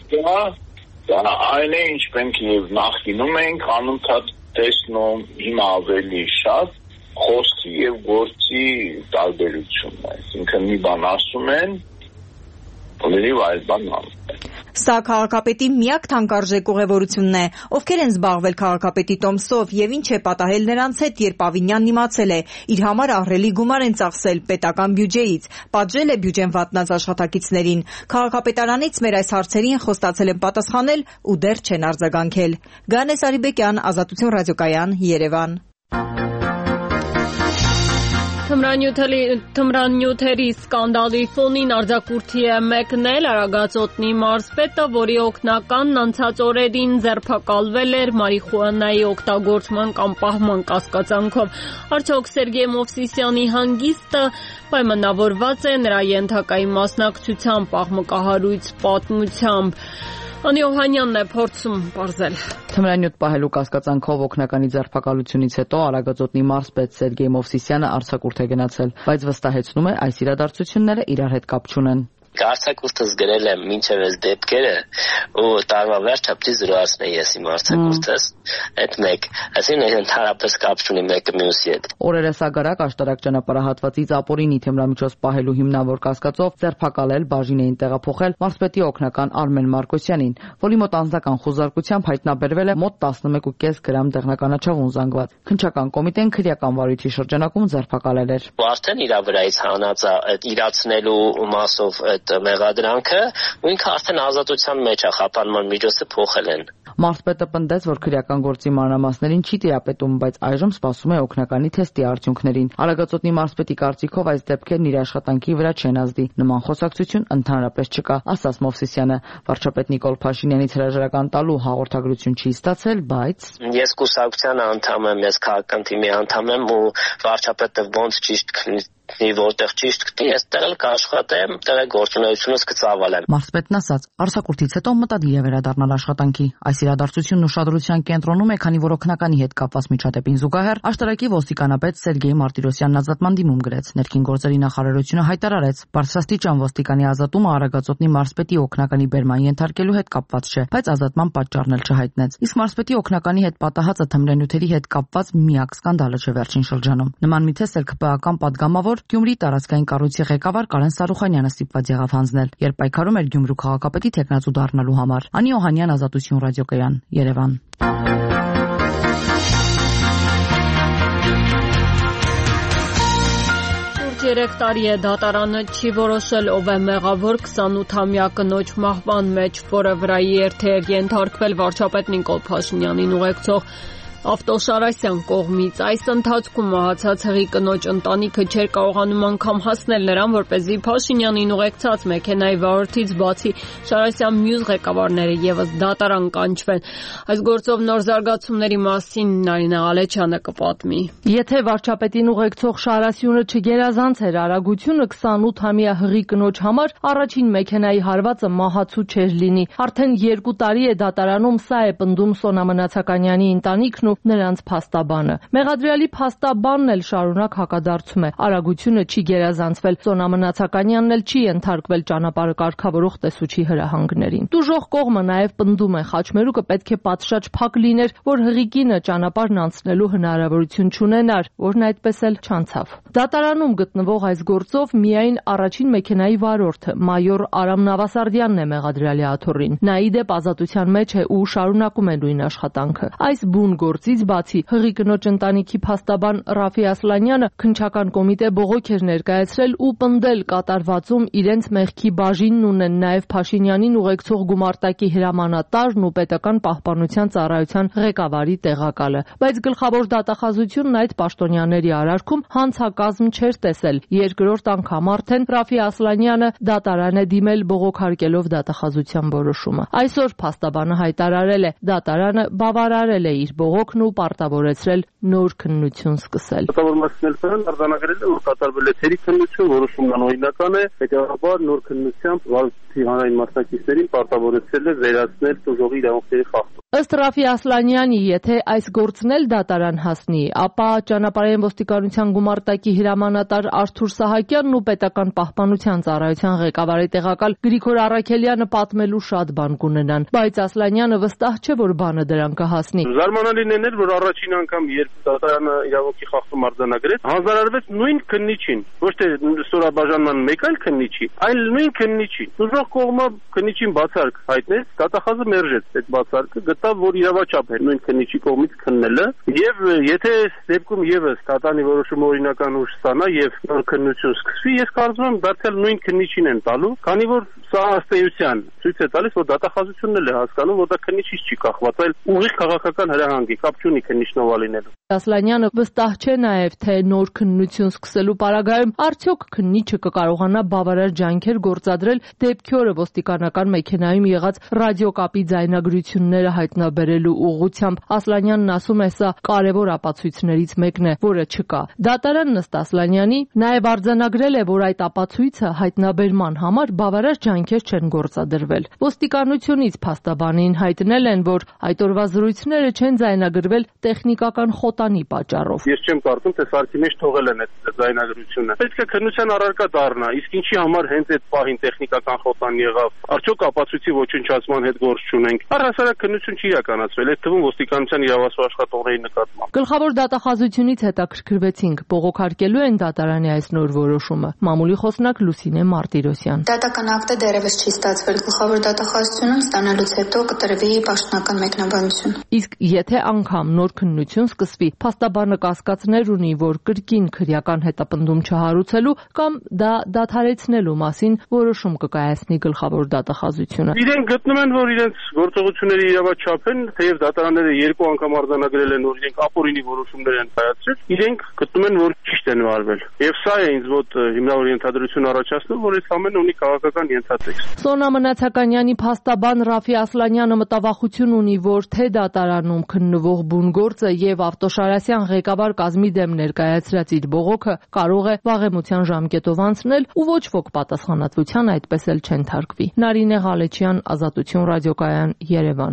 Դա այն է, ինչ մենք եւ նախկինում ենք անընդհատ տեսնում, հիմա ավելի շատ խոսքի եւ գործի տարբերությունն է։ Այսինքն մի բան ասում են, ուրիշ այլ բան անում են։ Սա քաղաքապետի միակ թանկարժեք ուղևորությունն է։ Ովքեր են զբաղվել քաղաքապետի տոմսով եւ ինչ է պատահել նրանց հետ, երբ Ավինյանն իմացել է, իր համար ահռելի գումար են ծախսել պետական բյուջեից, պատժել է բյուջեն վատնած աշխատակիցներին։ Քաղաքապետարանից մեր այս հարցերին խոստացել են պատասխանել ու դեռ չեն արձագանքել։ Գանես Արիբեկյան, Ազատություն ռադիոկայան, Երևան։ Թմրանյութերի սկանդալի ֆոնին արձակուրդի է մեկնել Արագածոտնի մարզպետը, որի օգնականն անցած օրերին ձերբակալվել էր մարիխուանայի օգտագործման կամ պահման կասկածանքով։ Արդյոք Սերգեյ Մովսիսյանի հանգիստը պայմանավորված է նրա ենթակայի մասնակցությամբ աղմկահարույց պատմությամբ։ Անի Օհանյանն է փորձում պարզել։ Թմրանյութ պահելու կասկածանքով օգնականի ձերբակալությունից հետո Արագածոտնի մարզպետ Սերգեյ Մովսիսյանը արձակուրդ է գնացել, բայց վստահեցնում է, այս իրադարձությունները իրար հետ կապ չունեն։ Արձակուրդս գրել եմ մինչև այս դեպքերը ու տարվա վերջը պիտի զրոացնեի ես իմ արձակուրդս։ Այդ մեկ, այսինքն ընդհանրապես կապ չունի մեկը մյուսի հետ։ Օրերս ագարակ աշտարակ ճանապարհահատվածից ապօրինի թմրամիջոց պահելու հիմնավոր կասկածով ձերբակալել բաժին էին տեղափոխել մարզպետի օգնական Արմեն Մարկոսյանին, որի մոտ անձնական խուզարկությամբ հայտնաբերվել է մոտ տասնմեկ կόμμα պենս գրամ դեղնականաչավուն զանգված։ Քննչական կոմիտեն քրեական վարույթի շրջանակում ձերբակալել էր։ Արդեն իր վրայից հանած այդ իրացնելու մասով այդ մեղադրանքը ու ինքը արդեն ազատության մեջ է, խափանման միջոցը փոխել են։ Մարզպետը պնդեց, որ քրեական գործի մանրամասներին չի տիրապետում, բայց այժմ սպասում է օգնականի թեստի արդյունքներին։ Արագածոտնի մարզպետի կարծիքով այս դեպքերն իր աշխատանքի վրա չեն ազդի։ Նման խոսակցություն ընդհանրապես չկա, ասաց Մովսիսյանը։ Վարչապետ Նիկոլ Փաշինյանից հրաժարական տալու հաղորդագրություն չի ստացել, բայց ես կուսակցության անդամ եմ, ես քաղաքական թիմի անդամ եմ ու վարչապետը ոնց ճիշտ որտեղ ճիշտ գտի, ես տեղել կաշխատեմ, տեղել գործունեությունս կծավալեմ։ Մարզպետն ասաց, արձակուրդից հետո մտադիր է վերադառնալ աշխատանքի։ Այս իրադարձությունն ուշադրության կենտրոնում է, քանի որ օգնականի հետ կապված միջադեպին զուգահեռ աշտարակի ոստիկանապետ Սերգեյ Մարտիրոսյանն ազատման դիմում գրեց։ Ներքին գործերի նախարարությունը հայտարարեց, բարձրաստիճան ոստիկանի ազատումը Արագածոտնի մարզպետի օգնականի բերման ենթարկելու հետ կապված չէ, բայց ազատման պատճառն էլ չհայտնեց։ Իսկ մարզպետի օգնականի հետ պատահածը թմրանյութերի հետ կապված միակ սկանդալը չէ վերջին շրջանում։ Նման մի թեստ էլ ՔՊԱ-ական падգամավոր Գյումրի տարածքային կառույցի ղեկավար Կարեն Սարուխանյանը ստիպված եղավ հանձնել, երբ պայքարում էր Գյումրու քաղաքապետի թեկնածու դառնալու համար։ Անի Օհանյան, Ազատություն ռադիոկայան, Երևան։ Երեք տարի է դատարանը չի որոշել ով է մեղավոր քսանութամյա կնոջ մահվան մեջ, որը վրայի երթեր ենթարկվել վարչապետ Նիկոլ Փաշինյանին ուղեկցող Ավտոշարասյան կողմից։ Այս ընթացքում մահացած հղի կնոջ ընտանիքը չէր կարողանում անգամ հասնել նրան, որպեսզի Փաշինյանին ուղեկցած մեքենայի վարորդից բացի Շարասյան մյուս ղեկավարները եւս դատարան կանչվեն։ Այս գործով նոր զարգացումների մասին Նարինե Ղալեչյանը կպատմի։ Եթե վարչապետին ուղեկցող Շարասյունը չգերազանց էր արագությունը, քսանութամյա հղի կնոջ համար առաջին մեքենայի հարվածը մահացու չէր լինի։ Արդեն երկու տարի է դատարանում սա է պնդում Սոնա Մնացականյանի ընտանիքն նրանց փաստաբանը։ Մեղադրյալի փաստաբանն էլ շարունակ հակադարձում է։ Արագությունը չի գերազանցվել։ Սոնա Մնացականյանն էլ չի ենթարկվել ճանապարհը կարգավորող տեսուչի հրահանգներին։ Տուժող կողմը նաև պնդում է, խաչմերուկը պետք է պատշաճ փակ լիներ, որ հղի կինը ճանապարհն անցնելու հնարավորություն չունենար, որն այդպես էլ չանցավ։ Դատարանում գտնվող այս գործով միայն առաջին մեքենայի վարորդը մայոր Արամ Նավասարդյանն է մեղադրյալի աթոռին։ Նա ի դեպ ազատության մեջ է ու շարունակում է նույն աշխատանքը։ Այս բուն գործից բացի հղի կնոջ ընտանիքի փաստաբան Ռաֆի Ասլանյանը քննչական կոմիտե բողոք էր ներկայացրել ու պնդել կատարվածում իրենց մեղքի բաժինն ունեն նաև Փաշինյանին ուղեկցող գումարտակի հրամանատարն ու պետական պահպանության ծառայության ղեկավարի տեղակալը։ Բայց գլխավոր դատախազությունն այդ պաշտոնյաների արարքում հանցակազմ չէր տեսել։ Երկրորդ անգամ արդեն Ռաֆի Ասլանյանը դատարան է դիմել բողոքարկելով դատախազության որոշումը։ Այսօր փաստաբանը հայտարարել է, դատարանը բավարարել է իր բողոքն ու պարտավորեցրել նոր քննություն սկսել։ Կատարվածքներն արձանագրել է, որ կատարվել է թերի քննություն, որոշումն անօրինական է, հետևաբար նոր քննությամբ վարչի հանրային մասնակիցներին պարտավորեցրել է վերացնել տուժողի իրավունքների խախտում։ Ըստ Ռաֆի Ասլանյանի, եթե այս գործն էլ դատարան հասնի, ապա ճանապարհային ոստիկանության գումարտակի հրամանատար Արթուր Սահակյանն ու պետական պահպանության ծառայության ղեկավարի տեղակալ Գրիգոր Առաքելյանը պատմելու շատ բան կունենան, բայց Ասլանյանը վստահ չէ, որ բանը դրան կհասնի։ Զարմանալին էր, որ առաջին անգամ երբ դատարանը իրավունքի խախտում արձանագրեց, հանձնարարվեց նույն քննիչին, ոչ թե ստորաբաժանման մեկ այլ քննիչի, այլ նույն քննիչին։ Ուժող կողմը քննիչին բացարկ հայտնեց, դատախազը մերժեց այդ բացարկը, գտավ, որ իրավաչափ է նույն քննիչի կողմից քննելը, եւ եթե դեպքում եւս դատանի որոշումը օրինական ուժ ստանա եւ նոր քննություն սկսվի, ես կարծում եմ դարձյալ նույն քննիչին են տալու, քանի որ սա ըստ էության ցույց է տալիս, որ դատախազությունն էլ է հասկանում, որ դա քննիչից չի կախված, այլ ուղիղ քաղաքական հրահանգի, կապ չունի քննիչնով լինելու։ Ասլանյանը վստահ չէ նաև, թե նոր քննություն սկսելու պարագայում արդյոք քննիչը կկարողանա բավարար ջանքեր գործադրել դեպքի օրը ոստիկանական մեքենայում եղած ռադիոկապի ձայնագրությունները հայտնաբերելու ուղղությամբ։ Ասլանյանն ասում է, սա կարևոր ապացույցներից մեկն է, որը չկա։ Դատարանն ըստ Ասլանյանի նաև արձանագրել է, որ այդ ապացույցը հայտնաբերման համար բավարար ջանքեր չեն գործադրվել։ Ոստիկանությունից փաստաբանին հայտնել են, որ այդ օրվա զրույցները չեն ձայնագրվել դրվել տեխնիկական խոտանի պատճառով։ Ես չեմ կարծում, թե սարքի մեջ թողել են այդ ձայնագրությունը։ Պետք է քննության առարկա դառնա, իսկ ինչի համար հենց այդ պահին տեխնիկական խոտան եղավ։ Արդյոք ապացույցի ոչնչացման հետ գործ չունենք։ Առհասարակ քննություն չի իրականացվել, այդ թվում ոստիկանության իրավասու աշխատողների նկատմամբ։ Գլխավոր դատախազությունից հետաքրքրվեցինք, բողոքարկելու են դատարանի այս նոր որոշումը։ Մամուլի խոսնակ Լուսինե Մարտիրոսյան։ Դատական ակտը դեռևս չի ստացվել, գլխավոր դատախազությունում ստանալուց հետո կտրվի պաշտոնական մեկնաբանություն։ Իսկ եթե անգամ նոր քննություն սկսվի, փաստաբանը կասկածներ ունի, որ կրկին քրեական հետապնդում չհարուցելու կամ դա դադարեցնելու մասին որոշում կկայացնի գլխավոր դատախազությունը։ Իրենք գտնում են, որ իրենց գործողությունների իրավաչափ են, թեև դատարանները երկու անգամ արձանագրել են, որ իրենք ապօրինի որոշումներ են կայացրել, իրենք գտնում են, որ ճիշտ են վարվել։ Եվ սա է ինձ մոտ հիմնավոր ենթադրություն առաջացնում, որ այս ամենը ունի քաղաքական ենթատեքստ։ Սոնա Մնացականյանի փաստաբան Ռաֆի Ասլանյանը մտավախություն ունի, որ թե դատարանում քննվող բուն գործը եւ Ավտոշարասյան ղեկավար կազմի դեմ ներկայացրած իր բողոքը կարող է վաղեմության ժամկետով անցնել ու ոչ ոք պատասխանատվության այդպես էլ չեն թարգվի։ Նարինե Ղալեչյան, Ազատություն ռադիոկայան, Երևան։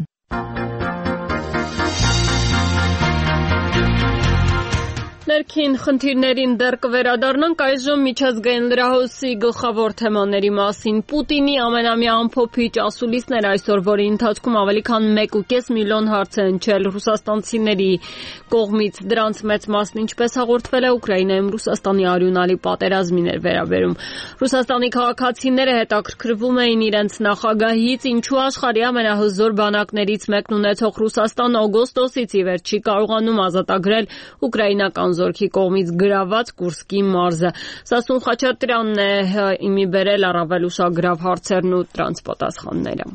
Ներքին խնդիրներին դեռ կվերադառնանք այժմ միջազգային լրահոսի գլխավոր թեմաների մասին։ Պուտինի ամենամյա ամփոփիչ ասուլիսներ այսօր, որի ընթացքում ավելի քան մեկ ու կես միլիոն հարց են հնչել ռուսաստանցիների կողմից։ Դրանց մեծ մասն, ինչպես հաղորդվել է, Ուկրաինայում Ռուսաստանի արյունալի պատերազմին էր վերաբերում։ Ռուսաստանի քաղաքացիները հետաքրքրվում էին իրենց նախագահից, ինչու աշխարհի ամենահզոր բանակներից մեկն ունեցող Ռուսաստանը օգոստոսից ի վեր չի կարողանում ազատագրել ուկրաինական զորքի կողմից գրաված Կուրսկի մարզը։ Սասուն Խաչատրյանն է իմի բերել առավել ուշագրավ հարցերն ու դրանց պատասխանները։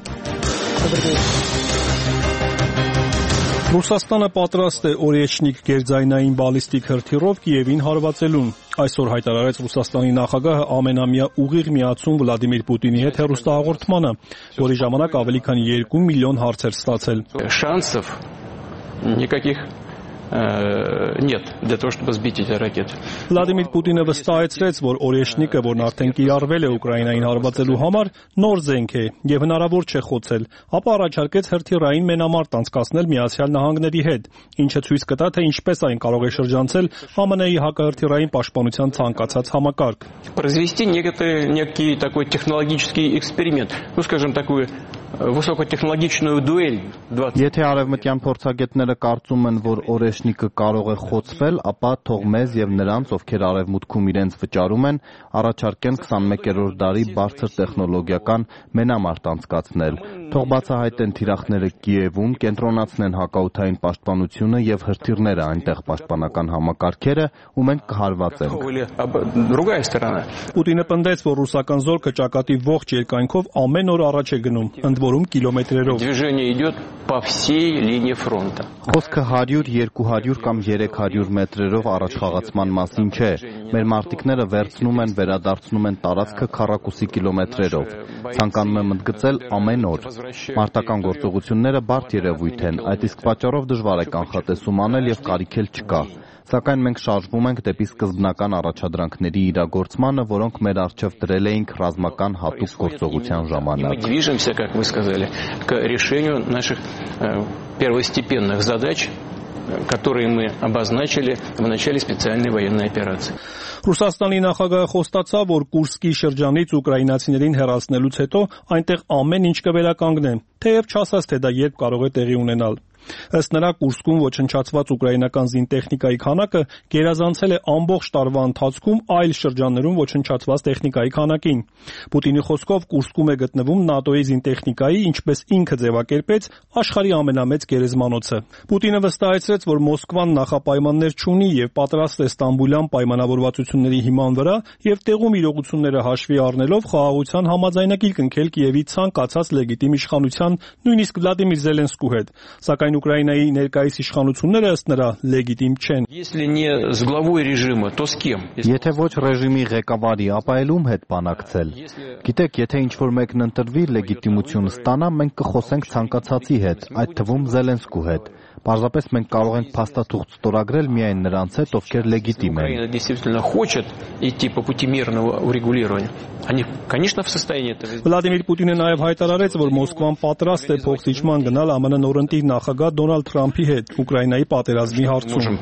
Ռուսաստանը պատրաստ է օրեչնիկ գերձայնային բալիստիկ հրթիռով Կիևին հարվածելուն։ Այսօր հայտարարեց Ռուսաստանի նախագահը ամենամյա ուղիղ միացում Վլադիմիր Պուտինի հետ հեռուստահաղորդմանը, որի ժամանակ ավելի քան երկու միլիոն հարց էր ստացել։ Շանսов никаких нет для того, чтобы сбить эти ракеты. Վլադիմիր Պուտինը վստահեցրեց, որ օրեշնիկը, որն արդեն կիրառվել է Ուկրաինային հարվածելու համար, նոր զենք է եւ հնարավոր չէ խոցել, ապա առաջարկեց հրթիռային մենամարտ անցկացնել Միացյալ Նահանգների հետ, ինչը ցույց կտա, թե ինչպես այն կարող է շրջանցել ԱՄՆ-ի հակահրթիռային պաշտպանության ցանկացած համակարգ։ Произвести некий некий такой технологический эксперимент, ну скажем такую высокотехнологичную дуэль. Եթե արևմտյան փորձագետները կարծում են, որ օրեշնիկը կարող է խոցվել, ապա թող մեզ եւ նրանց, ովքեր արևմուտքում իրենց վճարում են, առաջարկեն քսանմեկերորդ դարի բարձր տեխնոլոգիական մենամարտ անցկացնել։ Թող բացահայտեն թիրախները Կիևում, կենտրոնացնեն հակաօդային պաշտպանությունը եւ հրթիռները այնտեղ պաշտպանական համակարգերը, ու մենք կհարվածենք։ Պուտինը պնդեց, որ ռուսական զորքը ճակատի ողջ երկայնքով ամեն օր առաջ է գնում, ընդ որում կիլոմետրերով։ Խոսքը հարյուր, երկու հարյուր կամ երեք հարյուր մետրերով առաջխաղացման մասին չէ։ Մեր մարտիկները վերցնում են, վերադարձնում են տարածքը քառակուսի կիլոմետրերով։ Ցանկանում եմ ընդգծել ամեն օր։ Մարտական գործողությունները բարդ երևույթ են, այդ իսկ պատճառով դժվար է կանխատեսում անել եւ կարիք էլ չկա։ Սակայն մենք շարժվում ենք դեպի սկզբնական առաջադրանքների իրագործմանը, որոնք մեր առջև դրել էինք ռազմական հատուկ գործողության ժամանակ։ которые мы обозначили в начале специальной военной операции. Ռուսաստանի նախագահը խոստացավ, որ Կուրսկի շրջանից ուկրաինացիներին հեռացնելուց հետո այնտեղ ամեն ինչ կվերականգնեն, թեև չասաց, թե դա երբ կարող է տեղի ունենալ։ Ըստ նրա, Կուրսկում ոչնչացված ուկրաինական զինտեխնիկայի քանակը գերազանցել է ամբողջ տարվա ընթացքում այլ շրջաններում ոչնչացված տեխնիկայի քանակին։ Պուտինի խոսքով Կուրսկում է գտնվում ՆԱՏՕ-ի զինտեխնիկայի, ինչպես ինքը ձևակերպեց, աշխարհի ամենամեծ գերեզմանոցը։ Պուտինը վստահեցրեց, որ Մոսկվան նախապայմաններ չունի եւ պատրաստ է Ստամբուլյան պայմանավորվածությունների հիման վրա եւ տեղում իրողությունները հաշվի առնելով խաղաղության համաձայնագիր կնքել Կիևի ցանկացած լեգիտիմ իշխանության, նույնիսկ Վլադիմիր Զելենսկու հետ։ Սակայն Ուկրաինայի ներկայիս իշխանությունները ըստ նրա լեգիտիմ չեն։ Եթե ոչ ռեժիմի ղեկավարի, ապա էլ ում հետ բանակցել։ Գիտեք, եթե ինչ-որ մեկն ընտրվի, լեգիտիմություն ստանա, մենք կխոսենք ցանկացածի հետ, այդ թվում Զելենսկու հետ։ Պարզապես մենք կարող ենք փաստաթուղթ ստորագրել միայն նրանց հետ, ովքեր լեգիտիմ են։ Վլադիմիր Պուտինը նաև հայտարարեց, որ Մոսկվան պատրաստ է փոխզիջման գնալ Է Մ Ն նորընտիր նախագահ Դոնալդ Թրամփի հետ Ուկրաինայի պատերազմի հարցում։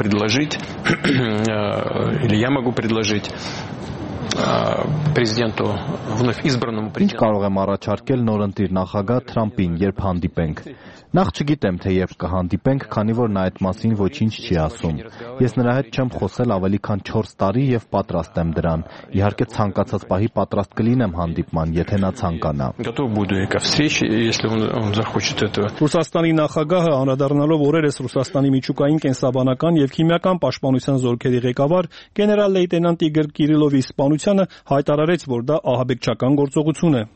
Ինչ կարող եմ առաջարկել նորընտիր նախագահ Թրամփին, երբ հանդիպենք։ Նախ չգիտեմ, թե երբ կհանդիպենք, քանի որ նա այդ մասին ոչինչ չի ասում։ Ես նրա հետ չեմ խոսել ավելի քան չորս տարի եւ պատրաստ եմ դրան։ Իհարկե ցանկացած պահի պատրաստ կլինեմ հանդիպման, եթե նա ցանկանա։ Ռուսաստանի նախագահը անդրադառնալով օրերս Ռուսաստանի միջուկային կենսաբանական եւ քիմիական պաշտպանության զորքերի ղեկավար գեներալ լեյտենանտ Իգոր Կիրիլովի սպանությանը հայտարարեց, որ դա ահաբեկչական գործողություն է։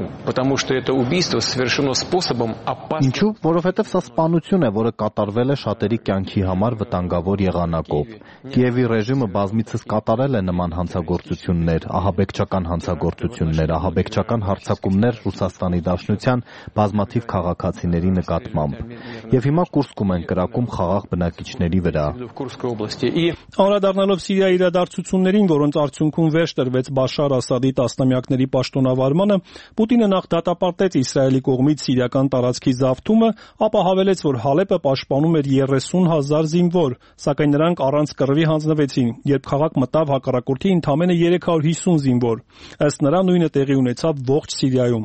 Ինչու՞, որովհետև սա սպանություն է, որը կատարվել է շատերի կյանքի համար վտանգավոր եղանակով։ Կիևի ռեժիմը բազմիցս կատարել է նման հանցագործություններ, ահաբեկչական հանցագործություններ, ահաբեկչական հարձակումներ Ռուսաստանի Դաշնության բազմաթիվ քաղաքացիների նկատմամբ։ Եվ հիմա Կուրսկում են կրակում խաղաղ բնակիչների վրա։ Անդրադառնալով Սիրիայի իրադարձություններին, որոնց արդյունքում վերջ տրվեց Բաշար Ասադի տասնամյակների պաշտոնավարմանը, Պուտինը նախ դատապարտեց Իսրայելի կողմից սիրիական տարածքի զավթումը, ապա հավելեց, որ Հալեպը պաշտպանում էր երեսուն հազար զինվոր, սակայն նրանք առանց կռվի հանձնվեցին, երբ քաղաք մտավ հակառակորդի ընդամենը երեք հարյուր հիսուն զինվոր։ Ըստ նրա նույնը տեղի ունեցավ ողջ Սիրիայում։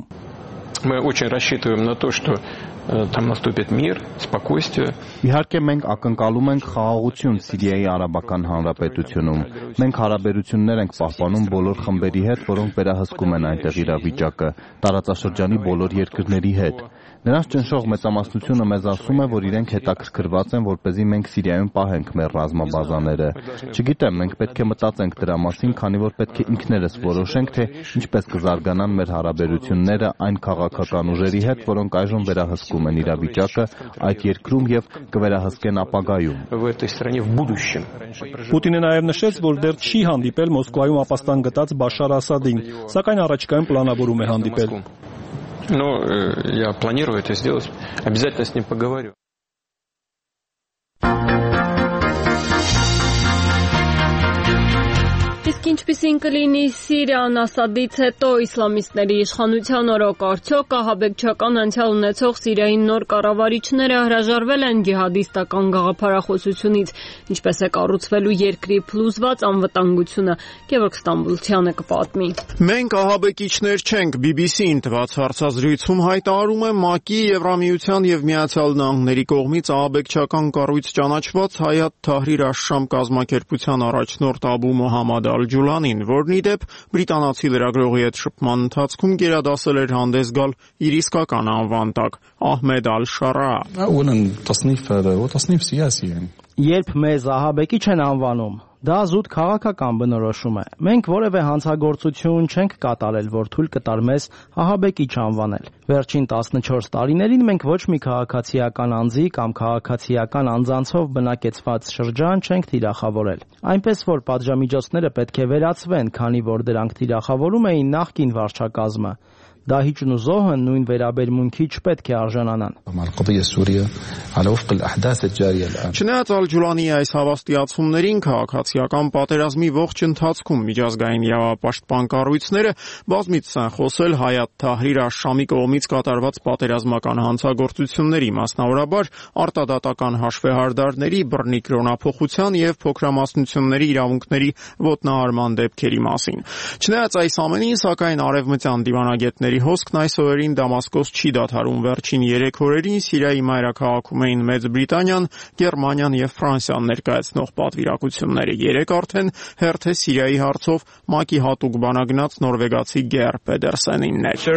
Իհարկե մենք ակնկալում ենք խաղաղություն Սիրիայի Արաբական Հանրապետությունում։ Մենք հարաբերություններ ենք պահպանում բոլոր խմբերի հետ, որոնք վերահսկում են այնտեղ իրավիճակը, տարածաշրջանի բոլոր երկրների հետ։ Նրանց ճնշող մեծամասնությունը մեզ ասում է, որ իրենք հետաքրքրված են, որպեսզի մենք Սիրիայում պահենք մեր ռազմաբազաները։ Չգիտեմ, մենք պետք է մտածենք դրա մասին, քանի որ պետք է ինքներս որոշենք, թե ինչպես կզարգանան մեր հարաբերությունները այն քաղաքական ուժերի հետ, որոնք այժմ վերահսկում են իրավիճակը այդ երկրում եւ կվերահսկեն ապագայում։ Պուտինը նաև նշեց, որ դեռ չի հանդիպել Մոսկվայում ապաստան գտած Բաշար Ասադին, սակայն առաջիկայում պլանավորում է հանդիպել։ Но я планирую это сделать, обязательно с ним поговорю. Իսկ ինչպիսին կլինի Սիրիան Ասադից հետո իսլամիստների իշխանության օրոք, արդյոք ահաբեկչական անցյալ ունեցող Սիրիայի նոր կառավարիչները հրաժարվել են ջիհադիստական գաղափարախոսությունից, ինչպես է կառուցվելու երկրի փլուզված անվտանգությունը, Գևորգ Ստամբուլցյանը կպատմի։ Մենք ահաբեկիչներ չենք, B B C-ին տված հարցազրույցում հայտարարում է ՄԱԿ-ի, Եվրամիության եւ Միացյալ Նահանգների կողմից ահաբեկչական կառույց ճանաչված Հայաթ Թահրիր Աշշամ կազմակերպության առաջնորդ Աբու Մոհամմադ Ջուլանին, որն ի դեպ բրիտանացի լրագրողի հետ շփման ընթացքում գերադասել էր հանդես գալ իր իսկական անվան տակ՝ Ահմեդ Ալ-Շարա։ Երբ մեզ ահաբեկիչ են անվանում, դա զուտ քաղաքական բնորոշում է։ Մենք որևէ հանցագործություն չենք կատարել, որ թույլ կտար մեզ ահաբեկիչ անվանել։ Վերջին տասնչորս տարիներին մենք ոչ մի քաղաքացիական անձի կամ քաղաքացիական անձանցով բնակեցված շրջան չենք թիրախավորել։ Այնպես որ պատժամիջոցները պետք է վերացվեն, քանի որ դրանք թիրախավորում էին նախկին վարչակազմը։ Դահիճն ու զոհը նույն վերաբերմունքի չպետք է արժանանան։ Չնայած Ալ-Ջուլանի այս հավաստիացումներին, քաղաքացիական պատերազմի ողջ ընթացքում միջազգային իրավապաշտպան կառույցները բազմիցս են խոսել Հայաթ Թահրիր Աշշամի կողմից կատարված պատերազմական հանցագործությունների, մասնավորաբար արտադատական հաշվեհարդարների, բռնի կրոնափոխության եւ փոքրամասնությունների իրավունքների ոտնահարման դեպքերի մասին։ Չնայած այս ամենին, սակայն արևմտյան դիվանագետների հոսքն այս օրերին Դամասկոս չի դադարում։ Վերջին երեք օրերին Սիրիայի մայրաքաղաքում էին Մեծ Բրիտանիան, Գերմանիան եւ Ֆրանսիան ներկայացնող պատվիրակությունները։ Երեք արդեն հերթ է Սիրիայի հարցով ՄԱԿ-ի հատուկ բանագնաց նորվեգացի Գեր Պեդերսենինն էր։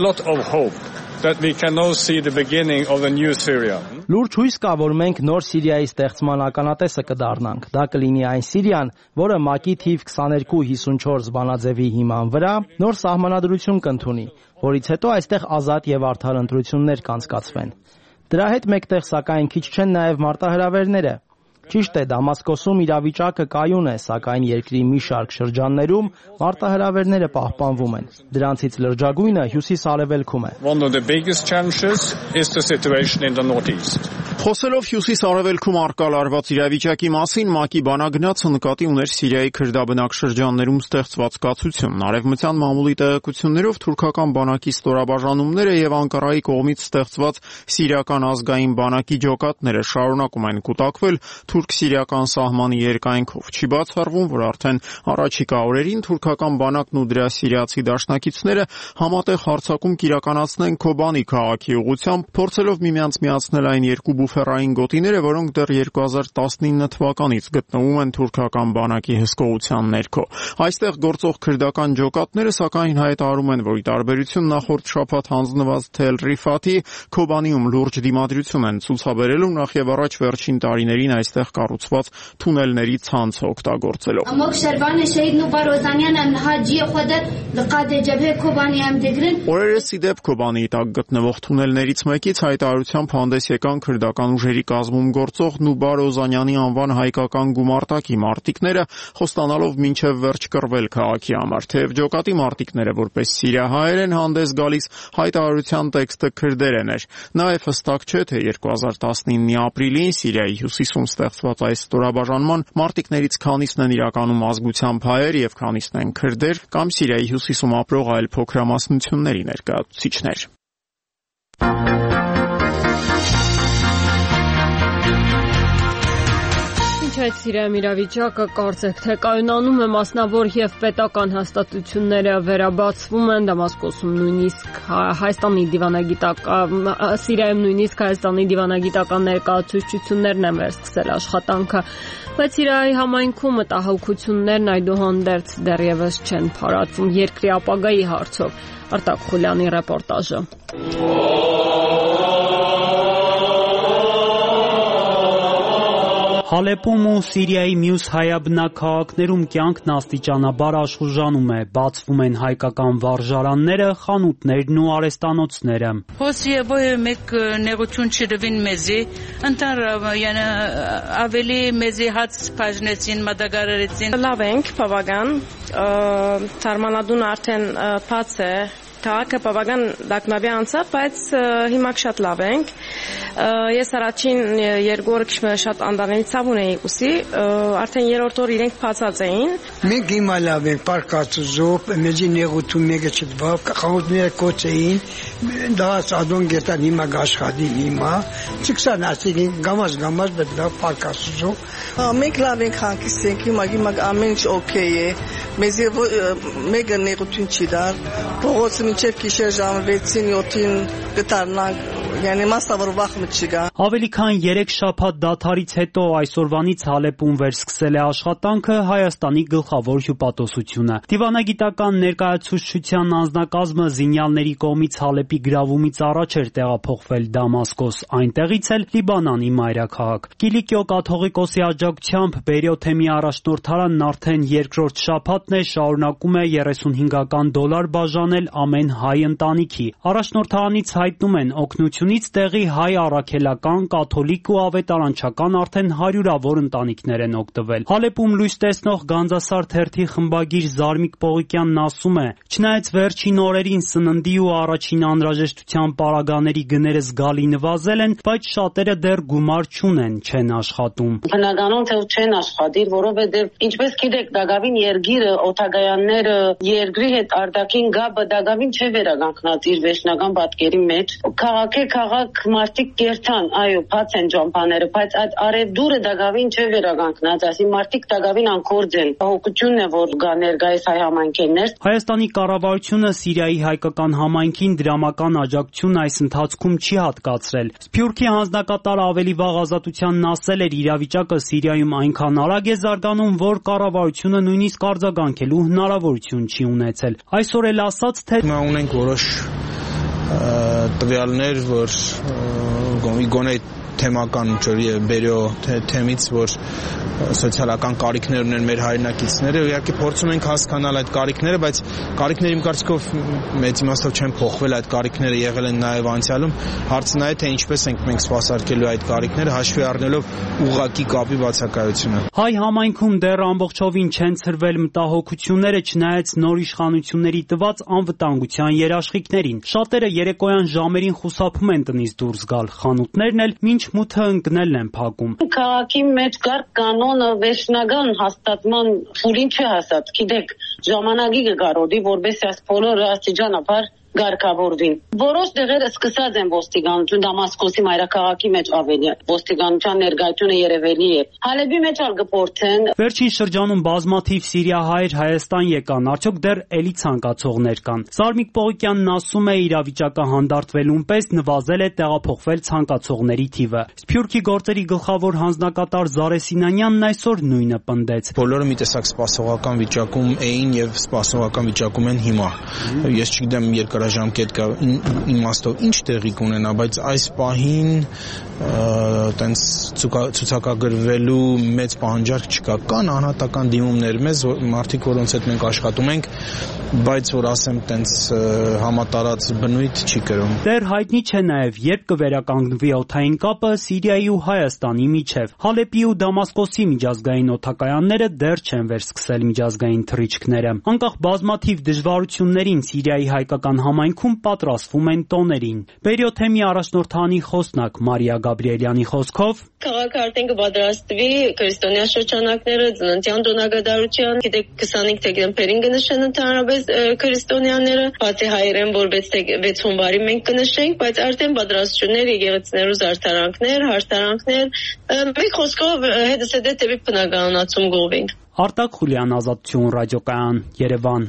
Լուրջ հույս կա, որ մենք նոր Սիրիայի ստեղծման ականատեսը կդառնանք։ Դա կլինի այն Սիրիան, որը ՄԱԿ-ի թիվ քսաներկու հիսունչորս բանաձևի հիման վրա նոր սահմանադրություն կընդունի, որից հետո այստեղ ազատ եւ արդար ընտրություններ կանցկացվեն։ Դրա հետ մեկտեղ սակայն քիչ չեն նաեւ մարտահրավերները։ Ճիշտ է, Դամասկոսում իրավիճակը կայուն է, սակայն երկրի մի շարք շրջաններում մարտահրավերները պահպանվում են։ Դրանցից լրջագույնը հյուսիս-արևելքում է։ One of the biggest challenges is the situation in the northeast. Խոսելով հյուսիս-արևելքում առկա լարված իրավիճակի մասին, ՄԱԿ-ի բանագնացը նկատի ուներ Սիրիայի քրդաբնակ շրջաններում ստեղծված կացությունն։ Արևմտյան մամուլի տեղեկություններով թուրքական բանակի ստորաբաժանումները եւ Անկարայի կողմից ստեղծված սիրիական ազգային բանակի ջոկատները շարունակում են կուտակվել թուրք-սիրիական սահմանի երկայնքով։ Չի բացառվում, որ արդեն առաջիկա օրերին թուրքական բանակն ու դրա սիրիացի դաշնակիցները համատեղ հարձակում կիրականացնեն Քոբանի քաղաքի ուղղությամբ, փորձելով միմյանց միացնել այն երկու բուֆերային գոտիները, որոնք դեռ երկու հազար տասնինը թվականից գտնվում են թուրքական բանակի հսկողության ներքո։ Այստեղ գործող քրդական ջոկատները սակայն հայտարարում են, որ ի տարբերություն նախորդ շաբաթ հանձնված Թել Ռիֆաթի, Քոբանիում լուրջ դիմադրություն են ցուցաբերելու նախ եւ առաջ վերջին տարիներին այստեղ կառուցված թունելների ցանցը օգտագործելով։ Օրերս ի դեպ Քոբանի տակ գտնվող թունելներից մեկից հայտարարությամբ հանդես եկան քրդական ուժերի կազմում գործող Նուբար Օզանյանի անվան հայկական գումարտակի մարտիկները, խոստանալով մինչև վերջ կռվել քաղաքի համար։ Թեև ջոկատի մարտիկները որպես սիրիահայեր են հանդես գալիս, հայտարարության տեքստը քրդերեն էր։ Նաև հստակ չէ, թե երկու հազար տասնինի ապրիլին Սիրիայի հյուսիսում ստեղծված այս ստորաբաժանման մարտիկներից քանիսն են իրականում ազգությամբ հայեր եւ քանիսն են քրդեր կամ Սիրիայի հյուսիսում ապրող այլ փոքրամասնությունների ներկայացուցիչներ։ Այդ Սիրիայում իրավիճակը կարծեք թե կայունանում է, մասնավոր եւ պետական հաստատությունները վերաբացվում են, Դամասկոսում նույնիսկ Հայաստանի դիվանագիտական Սիրիայում նույնիսկ Հայաստանի դիվանագիտական ներկայացուցիչներն են վերսկսել աշխատանքը, բայց Սիրիայի համայնքում մտահոգություններն այդուհանդերձ դեռևս չեն փարատվում երկրի ապագայի հարցով։ Արտակ Խուլյանի ռեպորտաժը։ Հալեպում ու Սիրիայի մյուս հայաբնակ քաղաքներում կյանքն աստիճանաբար աշխուժանում է, բացվում են հայկական վարժարանները, խանութներն ու արհեստանոցները։ Հոսիեվոյը մեկ նեղություն չրվին մեզի, ընդհանրապես յանը ավելի մեզի հաց բաժնեցին, մատակարարեցին։ Լավ ենք, բավական, թարմանադուն արդեն բաց է։ Քաղաքը բավական դակնավի անցավ, բայց հիմա շատ լավ ենք։ Ես առաջին երկու օր շատ անդանելի ցավ ունեի ուսի, արդեն երրորդ օր իրենք բացած էին։ Մենք հիմա լավ ենք, պարկածուզով, մեջի նեղություն մեկը չդվավ, խաղոտները կոչ էին, դա սադոն գետան հիմա գաշխադին հիմա, չքսան ասին գամած գամած բդ լավ պարկածուզով։ Մենք լավ ենք հանգիստ ենք, հիմա հիմա ամեն ինչ օքեյ է, մեզ մեկը նեղություն չի դար, փողոցը մինչև գիշեր ժամը վեցին յոթին կդառնանք, յանի մասնավոր վախը չկա։ Ավելի քան երեք շաբաթ դադարից հետո այսօրվանից Հալեպում վերսկսել է աշխատանքը Հայաստանի գլխավոր հյուպատոսությունը։ Դիվանագիտական ներկայացուցչության անձնակազմը զինյալների կողմից Հալեպի գրավումից առաջ էր տեղափոխվել Դամասկոս, այնտեղից էլ Լիբանանի մայրաքաղաք։ Կիլիկիո կաթողիկոսի աջակցությամբ Բերյոթեմի առաջնորդարանն արդեն երկրորդ շաբաթն է շարունակում է երեսունհինգական դոլար բաժանել ամեն հայ ընտանիքի։ Առաջնորդարանից հայտնում են օգնությունից տեղի հայ առաքելական, կաթոլիկ ու ավետարանչական արդեն հարյուրավոր ընտանիքներ են օգտվել։ Հալեպում լույս տեսնող Գանձասար թերթի խմբագիր Զարմիկ Պողիկյանն ասում է. չնայած վերջին օրերին սննդի ու առաջին անհրաժեշտության պարագաների գները զգալի նվազել են, բայց շատերը դեռ գումար չունեն, չեն աշխատում։ Բնականon թե չեն աշխատիր, որովհետև ինչպես գիտեք, Դագավին երգիրը, օթագայանները, երկրի հետ արտաքին գաբը Դագավին չէ վերականգնած իր վերջնական պատկերի մեջ։ Քաղաքի քաղաք մարդիկ կերտան, այո, բաց են ճամփաները, բայց այդ արևդուրը Դագավին չէ վերականգնած, ասի մարդիկ Դագավին անկորձ են։ Հոգությունն է, որ գա ներկայիս հայ համայնքներ։ Հայաստանի կառավարությունը Սիրիայի հայկական համայնքին դրամական աջակցություն այս ընթացքում չի հատկացրել։ Սփյուռքի հանձնակատարը ավելի վաղ ազատությանն ասել էր, իրավիճակը Սիրիայում այնքան արագ է զարգանում, որ կառավարությունը նույնիսկ արձագանքելու հնարավորություն չի ունեցել։ Այսօր էլ ասաց, թե ունենք որոշ տվյալներ, որ գոնե թեմական ջրի բերյո թեմից, որ սոցիալական կարիքներ ունեն մեր հայրենակիցները, իհարկե փորձում ենք հասկանալ այդ կարիքները, բայց կարիքները իմ կարծիքով մեծ իմաստով չեն փոխվել, այդ կարիքները եղել են նաև անցյալում։ Հարցն այն է, թե ինչպես ենք մենք սպասարկելու այդ կարիքները, հաշվի առնելով ուղղակի կապի բացակայությունը։ Հայ համայնքում դեռ ամբողջովին չեն ցրվել մտահոգությունները, չնայած նոր իշխանությունների տված անվտանգության երաշխիքներին։ Շատերը երեկոյան ժամերին խուսափում են տնից դուրս գալ, խանութներն էլ մինչ մութը ընկնելն են փակում։ Քաղաքի մեջ կար կանոնը վերջնական հաստատման փուլին չհասած։ Գիտեք, ժամանակի կգարոդի, որովհետեւ այս բոլորը աստիճանաբար գարկավորվին։ Որոշ տեղերը սկսած են ոստիկանություն Դամասկոսի մայրաքաղաքի մեջ ավելի ոստիկանության ներկայությունը երևելի է։ Հալեբի մեջ ալ կփորձեն։ Վերջին շրջանում բազմաթիվ սիրիահայեր Հայաստան եկան, արդյոք դեռ էլի ցանկացողներ կան։ Զարմիկ Պողիկյանն ասում է, իրավիճակը հանդարտվելուն պես նվազել է տեղափոխվել ցանկացողների թիվը։ Սփյուռքի գործերի գլխավոր հանձնակատար Զարե Սինանյանն այսօր նույնը պնդեց։ Բոլորը մի տեսակ սպասողական վիճակում էին եւ սպասողական վիճակում են հիմա։ Ես չգիտեմ երկար ժամկետ կա իմաստով ինչ տեղի կունենա, բայց այս պահին տենց ցուցակագրվելու մեծ պահանջարկ չկա։ Կան անհատական դիմումներ մեզ, մարդիկ, որոնց հետ մենք աշխատում ենք, բայց որ ասեմ տենց համատարած բնույթ չի կրում։ Դեռ հայտնի չէ նաև երբ կվերականգնվի օդային կապը Սիրիայի ու Հայաստանի միջև։ Հալեպի ու Դամասկոսի միջազգային օդակայանները դեռ չեն վերսկսել միջազգային թռիչքները։ Անկախ բազմաթիվ դժվարություններին Սիրիայի հայկական համայնքում պատրաստվում են տոներին։ Բերիոթեմի առաջնորդանի խոսնակ Մարիա Գաբրիելյանի խոսքով քաղաքը արդեն կպատրաստվի քրիստոնյա շրջանակները, ծննդյան տոնակատարության, գիտեք քսանհինգ դեկտեմբերին կնշեն ընդհանրապես քրիստոնյաները, բացի հայերեն, որ վեց հունվարի մենք կնշենք, բայց արդեն պատրաստություններ, եկեղեցիներու զարդարանքներ, հարդարանքներ, մեկ խոսքով հետս հետե տեպի բնականացում գովենք։ Արտակ Խուլյան, Ազատություն ռադիոկայան, Երևան։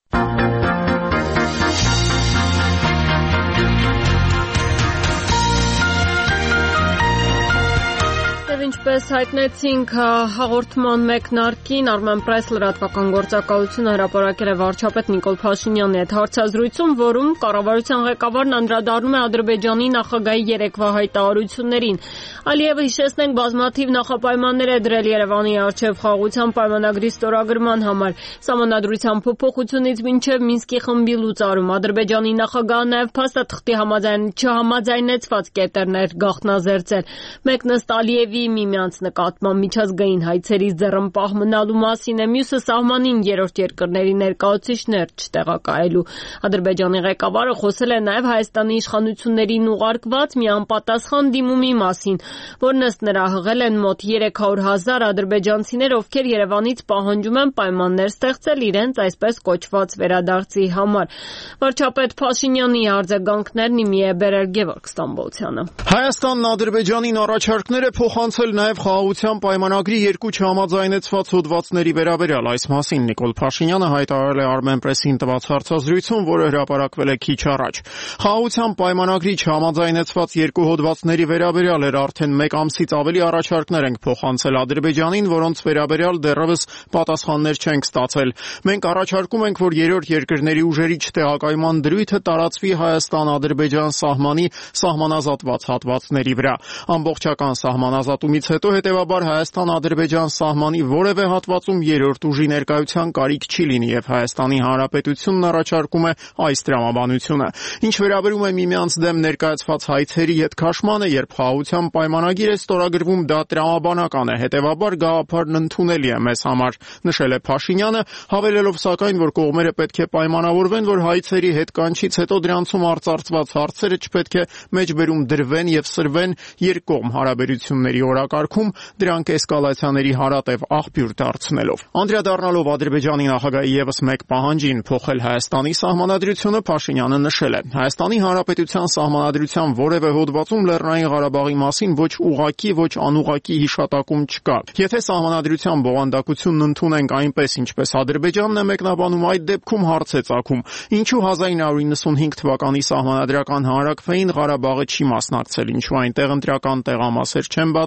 Ինչպես հայտնեցինք հաղորդման մեկնարկին, Armenpress լրատվական գործակալությունը հրապարակել է վարչապետ Նիկոլ Փաշինյանի հետ հարցազրույցում, որում կառավարության ղեկավարն անդրադառնում է Ադրբեջանի նախագահի երեկվա հայտարարություններին։ Ալիևը, հիշեցնենք, բազմաթիվ նախապայմաններ է դրել Երևանի առջև խաղաղության պայմանագրի ստորագրման համար։ Սահմանադրության փոփոխությունից մինչև Մինսկի խմբի լուծարում Ադրբեջանի նախագահը նաև փաստաթղթի համաձայն չհամաձայնեցված կետերներ գաղտնազերծել։ Մեկն ըստ Ալիևի միմյանց նկատմամբ միջազգային հայցերից ձեռնպահ մնալու մասին է, մյուսը սահմանին երրորդ երկրների ներկայացուցիչներ չտեղակայելու։ Ադրբեջանի ղեկավարը խոսել է նաև Հայաստանի իշխանություններին ուղարկված մի անպատասխան դիմումի մասին, որն ըստ նրա հղել են մոտ երեք հարյուր հազար ադրբեջանցիներ, ովքեր Երևանից պահանջում են պայմաններ ստեղծել իրենց այսպես կոչված վերադարձի համար։ Վարչապետ Փաշինյանի արձագանքներն իմի է բերել Գևորգ Ստամբոլցյանը։ Հայաստանն Ադրբեջանին առաջարկներ է փոխանցել նաև խաղաղության պայմանագրի երկու չհամաձայնեցված հոդվածների վերաբերյալ։ Այս մասին Նիկոլ Փաշինյանը հայտարարել է Armenpress-ին տված հարցազրույցում, որը հրապարակվել է քիչ առաջ։ Խաղաղության պայմանագրի չհամաձայնեցված երկու հոդվածների վերաբերյալ էր արդեն մեկ ամսից ավելի առաջարկներ ենք փոխանցել Ադրբեջանին, որոնց վերաբերյալ դեռևս պատասխաններ չենք ստացել։ Մենք առաջարկում ենք, որ երրորդ երկրների ուժերի չտեղակայման դրույթը տարածվի Հայաստան-Ադրբեջան սահմանի սահմանազատված հատվածների վրա։ Ամբողջական սահմանազատումից հետո հետևաբար Հայաստան-Ադրբեջան սահմանի որևէ հատվածում երրորդ ուժի ներկայության կարիք չի լինի եւ Հայաստանի Հանրապետությունն առաջարկում է այս տրամաբանությունը։ Ինչ վերաբերում է միմյանց դեմ ներկայացված հայցերի ետքաշմանը, երբ խաղաղության պայմանագիր է ստորագրվում, դա տրամաբանական է, հետևաբար գաղափարն ընդունելի է մեզ համար, նշել է Փաշինյանը, հավելելով սակայն, որ կողմերը պետք է պայմանավորվեն, որ հայցերի հետ կանչից հետո դրանցում արծարծված հարցերը չպետք է մեջբերում դրվեն եւ սրվեն երկկողմ հարաբերությունների օրակարգում, դրանք էսկալացիաների հարատև աղբյուր դարձնելով։ Անդրադառնալով Ադրբեջանի նախագահի եւս մեկ պահանջին փոխել Հայաստանի սահմանադրությունը, Փաշինյանը նշել է. Հայաստանի Հանրապետության սահմանադրության որևէ հոդվածում Լեռնային Ղարաբաղի մասին ոչ ուղղակի, ոչ անուղղակի հիշատակում չկա։ Եթե սահմանադրության բովանդակությունն ընդունենք այնպես, ինչպես Ադրբեջանն է մեկնաբանում, այդ դեպքում հարց է ծագում. ինչու հազար ինը հարյուր իննսունհինգ թվականի սահմանադրական հանրաքվեին Ղարաբաղը չի մասնակցել, ինչու այնտեղ ընտրական տեղամասեր չեն բացվել,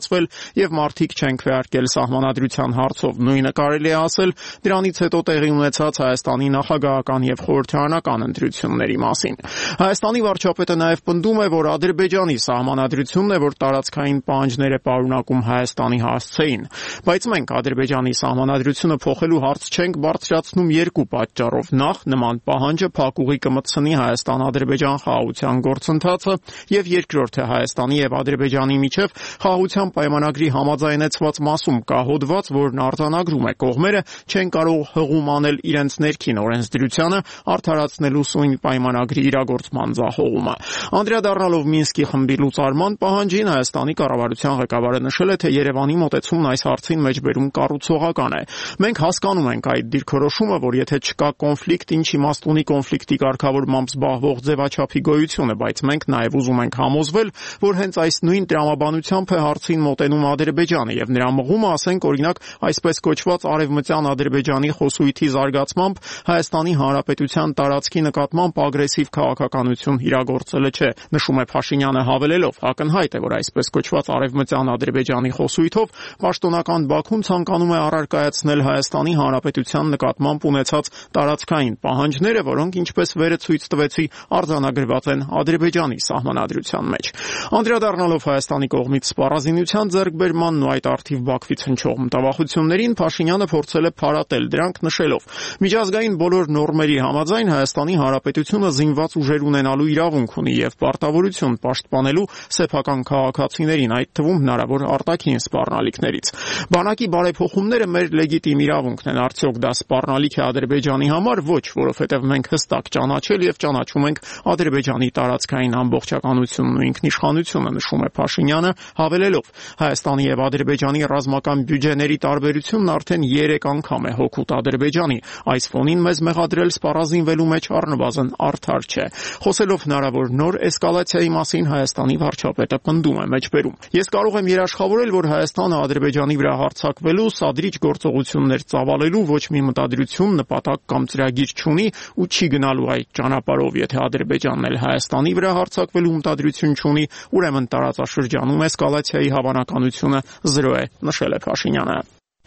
եւ մարդիկ չեն քվեարկել սահմանադրության հարցով։ Նույնը կարելի է ասել դրանից հետո տեղի ունեցած Հայաստանի նախագահական եւ խորհրդարանական ընտրությունների մասին։ Հայաստանի վարչապետը նաեւ պնդում է, որ Ադրբեջանի սահմանադրությունն է, որ տարածքային պահանջները պարունակում Հայաստանի հասցեին, բայց մենք Ադրբեջանի սահմանադրությունը փոխելու հարց չենք բարձրացնում երկու պատճառով։ Նախ, նման պահանջը փակուղի կմտցնի Հայաստան-Ադրբեջան խաղաղության գործընթացը, եւ երկրորդը Հայաստանի եւ Ադրբեջանի միջև խաղաղության պայմանագրի համաձայնեցված մասում կա հոդված, որն արձանագրում է կողմերը չեն կարող հղում անել իրենց ներքին օրենսդրությանը արդարացնելու սույն պայմանագրի իրագործման ձախողումը։ Անդրադառնալով Մինսկի խմբի լուծարման պահանջին, Հայաստանի կառավարության ղեկավարը նշել է, թե Երևանի մոտեցումն այս հարցին մեջբերում կառուցողական է։ Մենք հասկանում ենք այդ դիրքորոշումը, որ եթե չկա կոնֆլիկտ, ինչ իմաստ ունի կոնֆլիկտի կարգավորմամբ զբաղվող ձևաչափի գոյությունը, բայց մենք նաև ուզում ենք համոզվել, որ հենց այս նույն տրամաբանությամբ է հարցին մոտենում Ադրբեջանը եւ նրա մղումը, ասենք օրինակ, այսպես կոչված արևմտյան Ադրբեջանի խոսույթի զարգացմամբ Հայաստանի Հանրապետության տարածքի նկատմամբ ագրեսիվ քաղաքականություն իրագործելը չէ, նշում է Փաշինյանը հավելելով. ակնհայտ է, որ այսպես կոչված արևմտյան Ադրբեջանի խոսույթով պաշտոնական Բաքուն ցանկանում է առարկայացնել Հայաստանի Հանրապետության նկատմամբ ունեցած տարածքային պահանջները, որոնք ինչպես վերը ցույց տվեցի, արձանագրված են Ադրբեջանի սահմանադրության մեջ։ Անդրադառնալով Հայաստանի կողմից սպառազինության ձեռքբերմանն ու այդ արդիվ Բաքվից հնչող մտավախություններին, Փաշինյանը փորձել է փարատել դրանք, նշելով. միջազգային բոլոր նորմերի համաձայն Հայաստանի Հանրապետությունը զինված ուժեր ունենալու իրավունք ունի եւ պարտավորություն պաշտպանելու սեփական քաղաքացիներին, այդ թվում հնարավոր արտաքին սպառնալիքներից։ Բանակի բարեփոխումները մեր լեգիտիմ իրավունքն են, արդյոք դա սպառնալիք է Ադրբեջանի համար, ոչ, որովհետեւ մենք հստակ ճանաչել եւ ճանաչում ենք Ադրբեջանի տարածքային ամբողջականությունն ու ինքնիշխանությունը, նշում է Փաշինյանը, հավելելով. Հայաստանի եւ Ադրբեջանի ռազմական բյուջեների տարբերությունն արդեն երեք անգամ է հօգուտ Ադրբեջանի։ Այս ֆոնին մեզ մեղադրել սպառազինվելու մեջ առնվազն արդար չէ։ Խոսելով հնարավոր նոր էսկալացիայի մասին, Հայաստանի վարչապետը պնդում է մեջբերում. Ես կարող եմ երաշխավորել, որ Հայաստանը Ադրբեջանի վրա հարձակվելու, սադրիչ գործողություններ ծավալելու ոչ մի մտադրություն, նպատակ կամ ծրագիր չունի ու չի գնալու այդ ճանապարհով, եթե Ադրբեջանն էլ Հայաստանի վրա հարձակվելու մտադրություն չունի, ուրեմն տարածաշրջանում էսկալացիայի հավանականությունը զրո է, նշել է Փաշինյանը։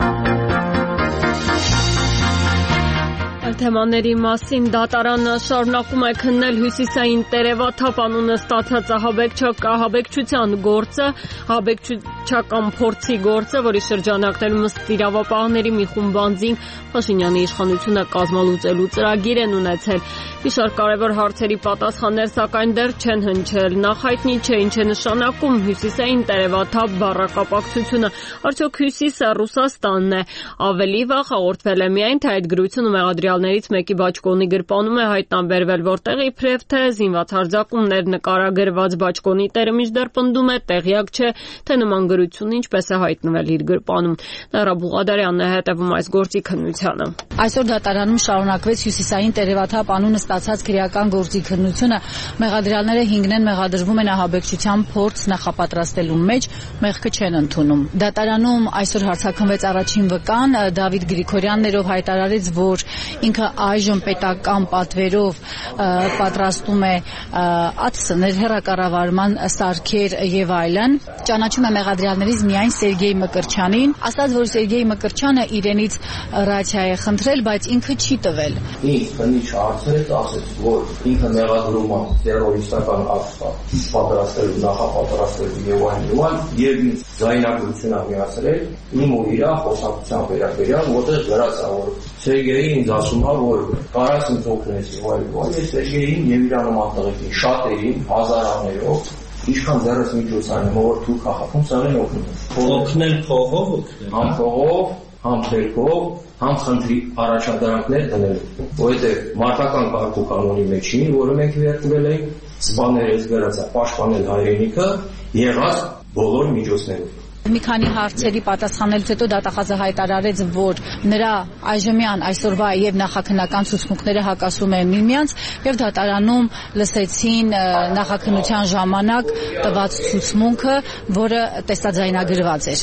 Թեմաների մասին դատարանը շարունակում է քննել հյուսիսային տերևաթափ անունը ստացած ահաբեկչության գործը, ահաբեկչական փորձի գործը, որի շրջանակներում ըստ իրավապահների մի խումբ անձինք Փաշինյանի իշխանությունը կազմալուծելու ծրագիր են ունեցել։ Մի շարք կարևոր հարցերի պատասխաններ սակայն դեռ չեն հնչել։ Նախ հայտնի չէ ինչ է նշանակում հյուսիսային տերևաթափ բառակապակցությունը, արդյոք հյուսիսը Ռուսաստանն է։ Ավելի վաղ հաղորդվել է միայն, թե այդ գրությունը մեղադրյալներից մեկի բաճկոնի գրպանում է հայտնաբերվել, որտեղ իբրև թե զինված հարձակումներ նկարագրված բաճկոնի տերը մինչդեռ պնդում է տեղյակ չէ, թե նման գրությունը ինչպես է հայտնվել իր գրպանում։ Նաիրա Բուղադարյանն է հետևում այս գործի քննությանը։ Այսօր դատարանում շարունակվեց հյուսիսային տերևաթափ անունը ստացած քրեական գործի քննությունը։ Մեղադրյալները հինգն են մեղադրվում են ահաբեկչության փորձ նախապատրաստելու մեջ, մեղքը չեն ընդունում։ Դատարանում այսօր հարցաքննվեց առաջին վկան Դավիթ Գրիգորյանն ով հայտարարեց, որ ինքը այժմ պետական պատվերով պատրաստում է ԱԹՍ-ներ, հեռակառավարման սարքեր եւ այլն։ Ճանաչում է մեղադրյալներից միայն Սերգեյ Մկրտչյանին, ասաց, որ Սերգեյ Մկրտչյանը իրենից ռացիա է խնդրել, բայց ինքը չի տվել։ Ինձ քննիչ հարցրեց, ասեց, որ ինքը մեղադրում է տերորիստական ակտ պատրաստելու, նախապատրաստելու եւ այլն եւ այլն, եւ ինձ զայնագրություն է միացրել իմ ու իր խոսակցության վերաբերյալ, որտեղ գրած է, որ Սերգեյին ինձ ասում է, որ կարաս ինձ օգնես եւ այլն, այլ է Սերգեյին եւ իր նման տղեկին շատերին հազարաներով ինչքան ձեռս միջոցային որ թուրք հախապում սարեն օգնում։ Օգնել փողով օգնել։ Համ փողով, համ թերքով, համ խնդրի առաջադրանքներ դնելու։ Որովհետեւ մարտական կարգու կանոնի մեջ չի, որը մենք վերցնել ենք, սպաներս գրած է պաշտպանել հայրենիքը եղած բոլոր միջոցներով։ Մի քանի հարցերի պատասխանելուց հետո դատախազը հայտարարեց, որ նրա այժմյան այսօրվա եւ նախաքննական ցուցմունքները հակասում են միմյանց եւ դատարանում լսեցին նախաքննության ժամանակ տված ցուցմունքը, որը տեսաձայնագրված էր։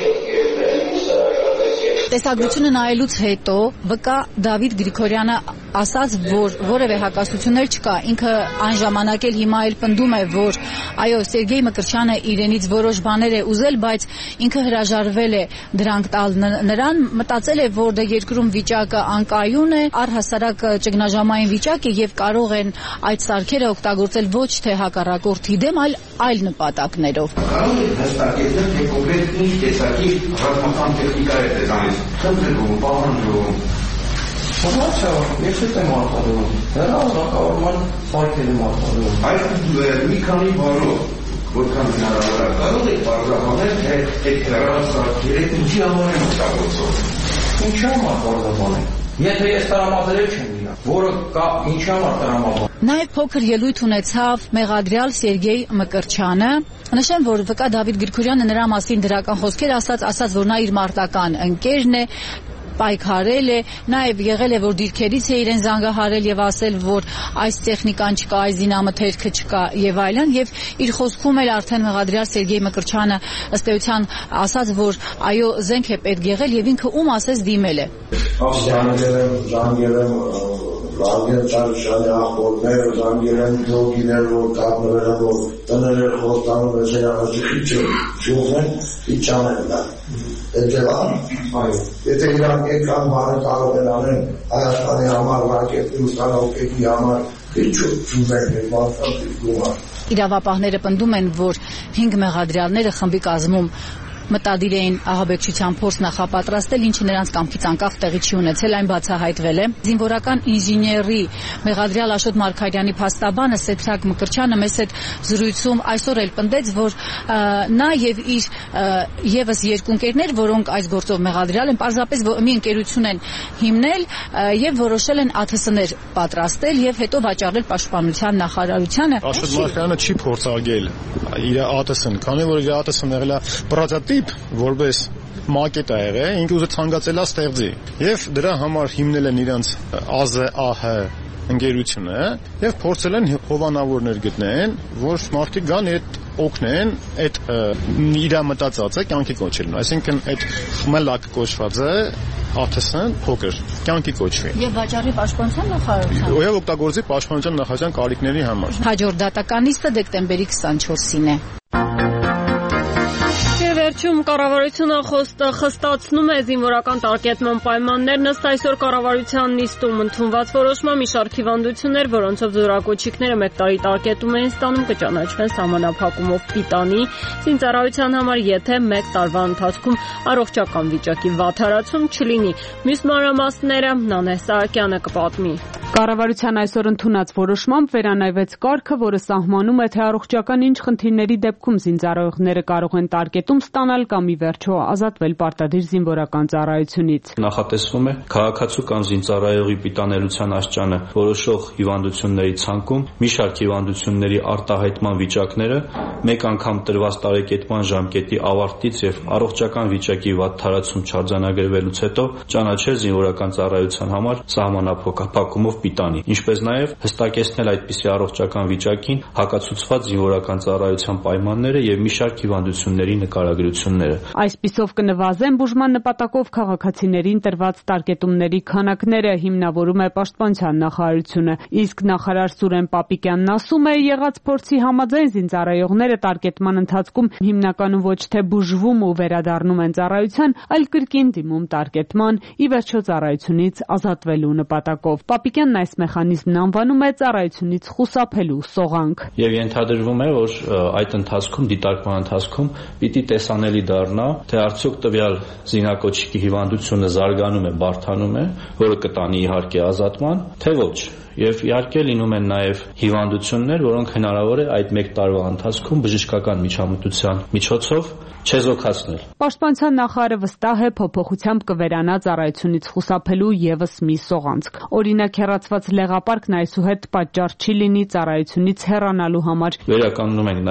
Տեսագրությունը նայելուց հետո վկա Դավիթ Գրիգորյանը ասաց, որ որևէ հակասություններ չկա։ Ինքը այն ժամանակ էլ հիմա էլ պնդում է, որ այո, Սերգեյ Մկրտչյանը իրենից որոշ բաներ է ուզել, բայց ինքը հրաժարվել է դրանք տալ նրան, մտածել է, որ դա երկրում վիճակը անկայուն է, առհասարակ ճգնաժամային վիճակ է եւ կարող են այդ սարքերը օգտագործել ոչ թե հակառակորդի դեմ, այլ այլ նպատակներով։ Կարող եք հստակեցնել, թե կոնկրետ ինչ տեսակի ռազմական տեխնիկա է դրանից։ Խնդրում, պահանջում։ Ոչա, ես եմ արտադրում։ Դրա ռազմական սարքերը արտադրում։ Այդ մի քանի բառով, որքան հնարավոր է, կարող եք բարձրաբանել, թե այդ հեռասարքերը ինչի համար են օգտագործվում։ Ինչի համար բարձրաբանել։ Եթե ես տրամադրել չեմ իրան, որը կա ինչի համար տրամաբան։ Նաև փոքր ելույթ ունեցավ մեղադրյալ Սերգեյ Մկրտչյանը։ Նշեմ, որ վկա Դավիթ Գրիգորյանը նրա մասին դրական խոսքեր ասաց, ասաց, որ նա իր մարտական ընկերն է, պայքարել է, նաև եղել է, որ դիրքերից է իրեն զանգահարել եւ ասել, որ այս տեխնիկան չկա, այս զինամթերքը չկա եւ այլն, եւ իր խոսքում էլ արդեն մեղադրյալ Սերգեյ Մկրտչյանը ըստ էության ասաց, որ այո, զենք է պետք եղել եւ ինքը ում ասես դիմել է։ Զանգերեմ, զանգերեմ, զանգեր ճարշալի ախորներ, զանգերեմ դոգիներ, որ կապներ են, որ տներ խոստանում ես երախաչի չուղեն, իչան են դա։ Էջելան, այո, եթե իրանք եկան բանը կարող են անեն Հայաստանի համար, ռակետի ուսանողների համար, ինչու չուզենք են մարդկանց գումար։ Իրավապահները պնդում են, որ հինգ մեղադրյալները խմբի կազմում մտադիր էին ահաբեկչության փորձ նախապատրաստել, ինչը նրանց կամքից անկախ տեղի չի ունեցել, այն բացահայտվել է։ Զինվորական ինժեների մեղադրյալ Աշոտ Մարգարյանի փաստաբանը Սեդրակ Մկրտչյանը մեծ այդ զրույցում այսօր էլ պնդեց, որ նա եւ իր եւս երկու ընկերներ, որոնք այս գործով մեղադրյալ են, պարզապես մի ընկերություն են հիմնել եւ որոշել են ԱԹՍ-ներ պատրաստել եւ հետո վաճառել Պաշտպանության նախարարությանը։ Աշոտ Մարգարյանը չի փորձարկել իր ԱՏՍ-ն, քանի որ իր ԱՏՍ-ն եղել է պրոտոտիպ, որպես մակետ է եղել, ինքը ուզեց ցանկացել է ստեղծի եւ դրա համար հիմնել են իրենց ԱԶԱՀ ընկերությունը եւ փորձել են հովանավորներ գտնեն, որ մարդիկ գան այդ օգնեն այդ իր մտածածը կյանքի կոչելն, այսինքն այդ խմելակ կոչված է ԱԹՍ-ն փոքր կյանքի կոչվի եւ վաճառի Պաշտպանության նախարարության եւ օգտագործի Պաշտպանության նախարարության կարիքների համար։ Հաջորդ դատականիստը դեկտեմբերի քսանչորսին է։ Վերջում կառավարությունը խստացնում է զինվորական տարկետման պայմաններն ըստ այսօր կառավարության նիստում ընդունված որոշման մի շարք հիվանդություններ, որոնցով զորակոչիկները մեկ տարի տարկետում էին ստանում, կճանաչվեն սահմանափակումով պիտանի զինծառայության համար, եթե մեկ տարվա ընթացքում առողջական վիճակի վատթարացում չլինի։ Մյուս մանրամասները Նանե Սահակյանը կպատմի։ Կառավարության այսօր ընդունած որոշմամբ վերանայվեց կարգը, որը սահմանում է, թե առողջական ինչ խնդիրների դեպքում զինծառայողները կարող են տարկետում ստանալ կամ ի վերջո ազատվել պարտադիր զինվորական ծառայությունից։ Նախատեսվում է քաղաքացու կամ զինծառայողի պիտանելիության աստիճանը որոշող հիվանդությունների ցանկում մի շարք հիվանդությունների արտահայտման վիճակները մեկ անգամ տրված տարեկետման ժամկետի ավարտից եւ առողջական վիճակի վատթարացում չարձանագրվելուց հետո ճանաչել զինվորական ծառայության համար սահմանափակումով պիտանի, ինչպես նաև հստակեցնել այդպիսի առողջական վիճակին հակացուցված զինվորական ծառայության պայմանները եւ մի շարք հիվանդությունների նկարագրությունները։ Այսպիսով կնվազեն բուժման նպատակով քաղաքացիներին տրված տարկետումների քանակները, հիմնավորում է Պաշտպանության նախարարությունը, իսկ նախարար Սուրեն Պապիկյանն ասում է, եղած փորձի համաձայն զինծառայողները տարկետման ընթացքում հիմնականում ոչ թե բուժվում ու վերադառնում են ծառայության, այլ կրկին դիմում տարկետման, ի վերջո ծառայությունից ազատվելու նպատակով։ Պապիկյանն այս մեխանիզմն անվանում է ծառայությունից խուսափելու սողանք։ Եվ ենթադրվում է, որ այդ ընթացքում դիտարկման ընթացքում պիտի տեսանելի դառնա, թե արդյոք տվյալ զինակոչիկի հիվանդությունը զարգանում է, բարդանում է, որը կտանի իհարկե ազատման, թե ոչ։ Եվ իհարկե լինում են նաև հիվանդություններ, որոնք հնարավոր է այդ մեկ տարվա ընթացքում բժշկական միջամտության միջոցով չեզոքացնել։ Պաշտպանության նախարարը վստահ է, փոփոխությամբ կվերանա ծառայությունից խուսափելու եւս մի սողանցք։ Օրինակ, հեռացված լեղապարկն այսուհետ պատճառ չի լինի ծառայությունից հեռանալու համար։ Վերականգնում ենք նաև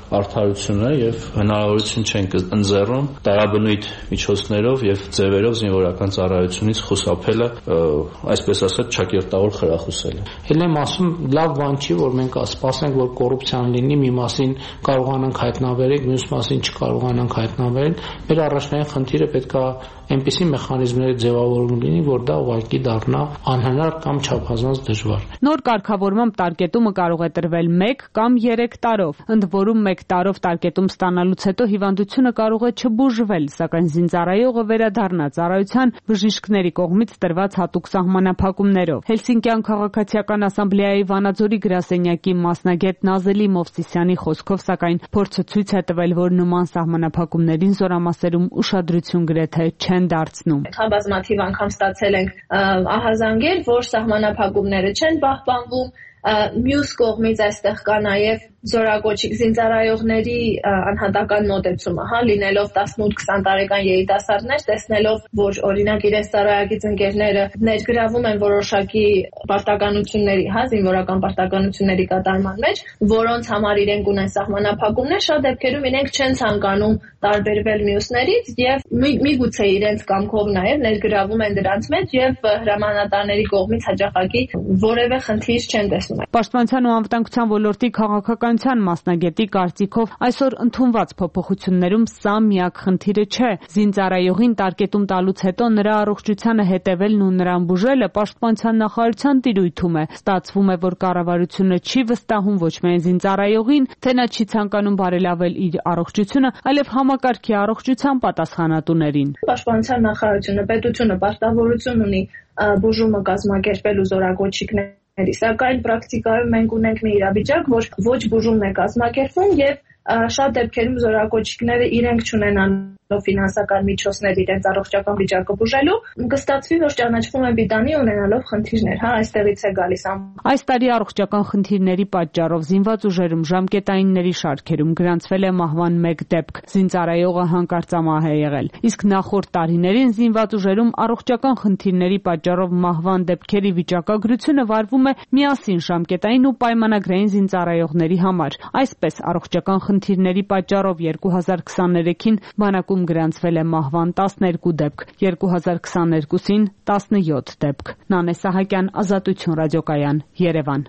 արդարությունը եւ հնարավորություն չենք ընձեռում տարաբնույթ միջոցներով եւ ձևերով զինվորական ծառայությունից խուսափելը, այսպես ասած, ճակերտավոր խրախուսելը։ Էլ եմ ասում, լավ բան չի, որ մենք սպասենք, որ կոռուպցիան լինի, մի մասին կարողանանք հայտնաբերել, մյուս մասին չկարողանանք հայտնաբերել։ Մեր առաջնային խնդիրը պետք է այնպիսի մեխանիզմների ձևավորում լինի, որ դա ուղղակի դառնա անհնար կամ չափազանց դժվար։ Նոր կարգավորմամբ տարկետումը կարող է տրվել մեկ կամ երեք տարով, ընդ որում մեկ տարով տարկետում ստանալուց հետո հիվանդությունը կարող է չբուժվել, սակայն զինծառայողը վերադառնա ծառայության բժիշկների կողմից տրված հատուկ սահմանափակումներով։ Հելսինկյան քաղաքացիական ասամբլեայի Վանաձորի գրասենյակի մասնագետ Նազելի Մովսիսյանի խոսքով, սակայն փորձը ցույց է տվել, որ նման սահմանափակումներին զորամասերում ուշադրություն գրեթե չեն դարձնում։ Բազմաթիվ անգամ ստացել ենք ահազանգեր, որ սահմանափակումները չեն պահպանվում, մյուս կողմից այստեղ կա նաև զորակոչիկ զինծառայողների անհատական մոտեցումը, հա, լինելով տասնութ քսան տարեկան երիտասարդներ, տեսնելով, որ օրինակ իրենց ծառայակից ընկերները ներգրավում են որոշակի պարտականությունների, հա, զինվորական պարտականությունների կատարման մեջ, որոնց համար իրենք ունեն սահմանափակումներ, շատ դեպքերում իրենք չեն ցանկանում տարբերվել մյուսներից եւ միգուցե իրենց կամքով նաեւ ներգրավում են դրանց մեջ եւ հրամանատարների կողմից հաջողակի որևէ խնդիր չեն տեսնում։ Պաշտպանության ու անվտանգության ոլորտի քաղաքականության մասնագետի կարծիքով այսօր ընդունված փոփոխություններում սա միակ խնդիրը չէ։ Զինծառայողին տարկետում տալուց հետո նրա առողջությանը հետևելն ու նրան բուժելը պաշտպանության նախարարության տիրույթում է։ Ստացվում է, որ կառավարությունը չի վստահում ոչ միայն զինծառայողին, թե նա չի ցանկանում բարելավել իր առողջությունը, այլև համակարգի առողջության պատասխանատուներին։ Պաշտպանության նախարարությունը, պետությունը պարտավորություն ունի բուժումը կազմակերպելու զորակոչիկներ, սակայն պրակտիկայում մենք ունենք մի իրավիճակ, որ ոչ բուժումն է կազմակերպվում եւ շատ դեպքերում զորակոչիկները իրենք չունենան ֆինանսական միջոցներ իրենց առողջական վիճակը բուժելու, կստացվի, որ ճանաչվում են բիտանի ունենալով խնդիրներ, հա, այստեղից է գալիս ամ։ Այս տարի առողջական խնդիրների պատճառով զինված ուժերում ժամկետայինների շարքերում գրանցվել է մահվան մեկ դեպք։ Զինծառայողը հանկարծամահ է եղել։ Իսկ նախորդ տարիներին զինված ուժերում առողջական խնդիրների պատճառով մահվան դեպքերի վիճակագրությունը վարվում է միասին ժամկետային ու պայմանագրային զինծառայողների համար։ Այսպես առողջական խնդիրների պատճառով երկու հազար քսաներեքին բանակում գրանցվել է մահվան տասներկու դեպք, երկու հազար քսաներկուսին տասնյոթ դեպք։ Նանե Սահակյան, Ազատություն ռադիոկայան, Երևան։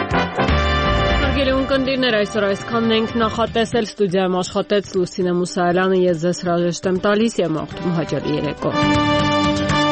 Հարգելի ունկնդիրներ, այսօր այսքանն ենք նախատեսել, ստուդիայում աշխատեց Լուսինե Մուսայելյանը, ես ձեզ հրաժեշտ եմ տալիս եւ մաղթում հաջողի երեկո։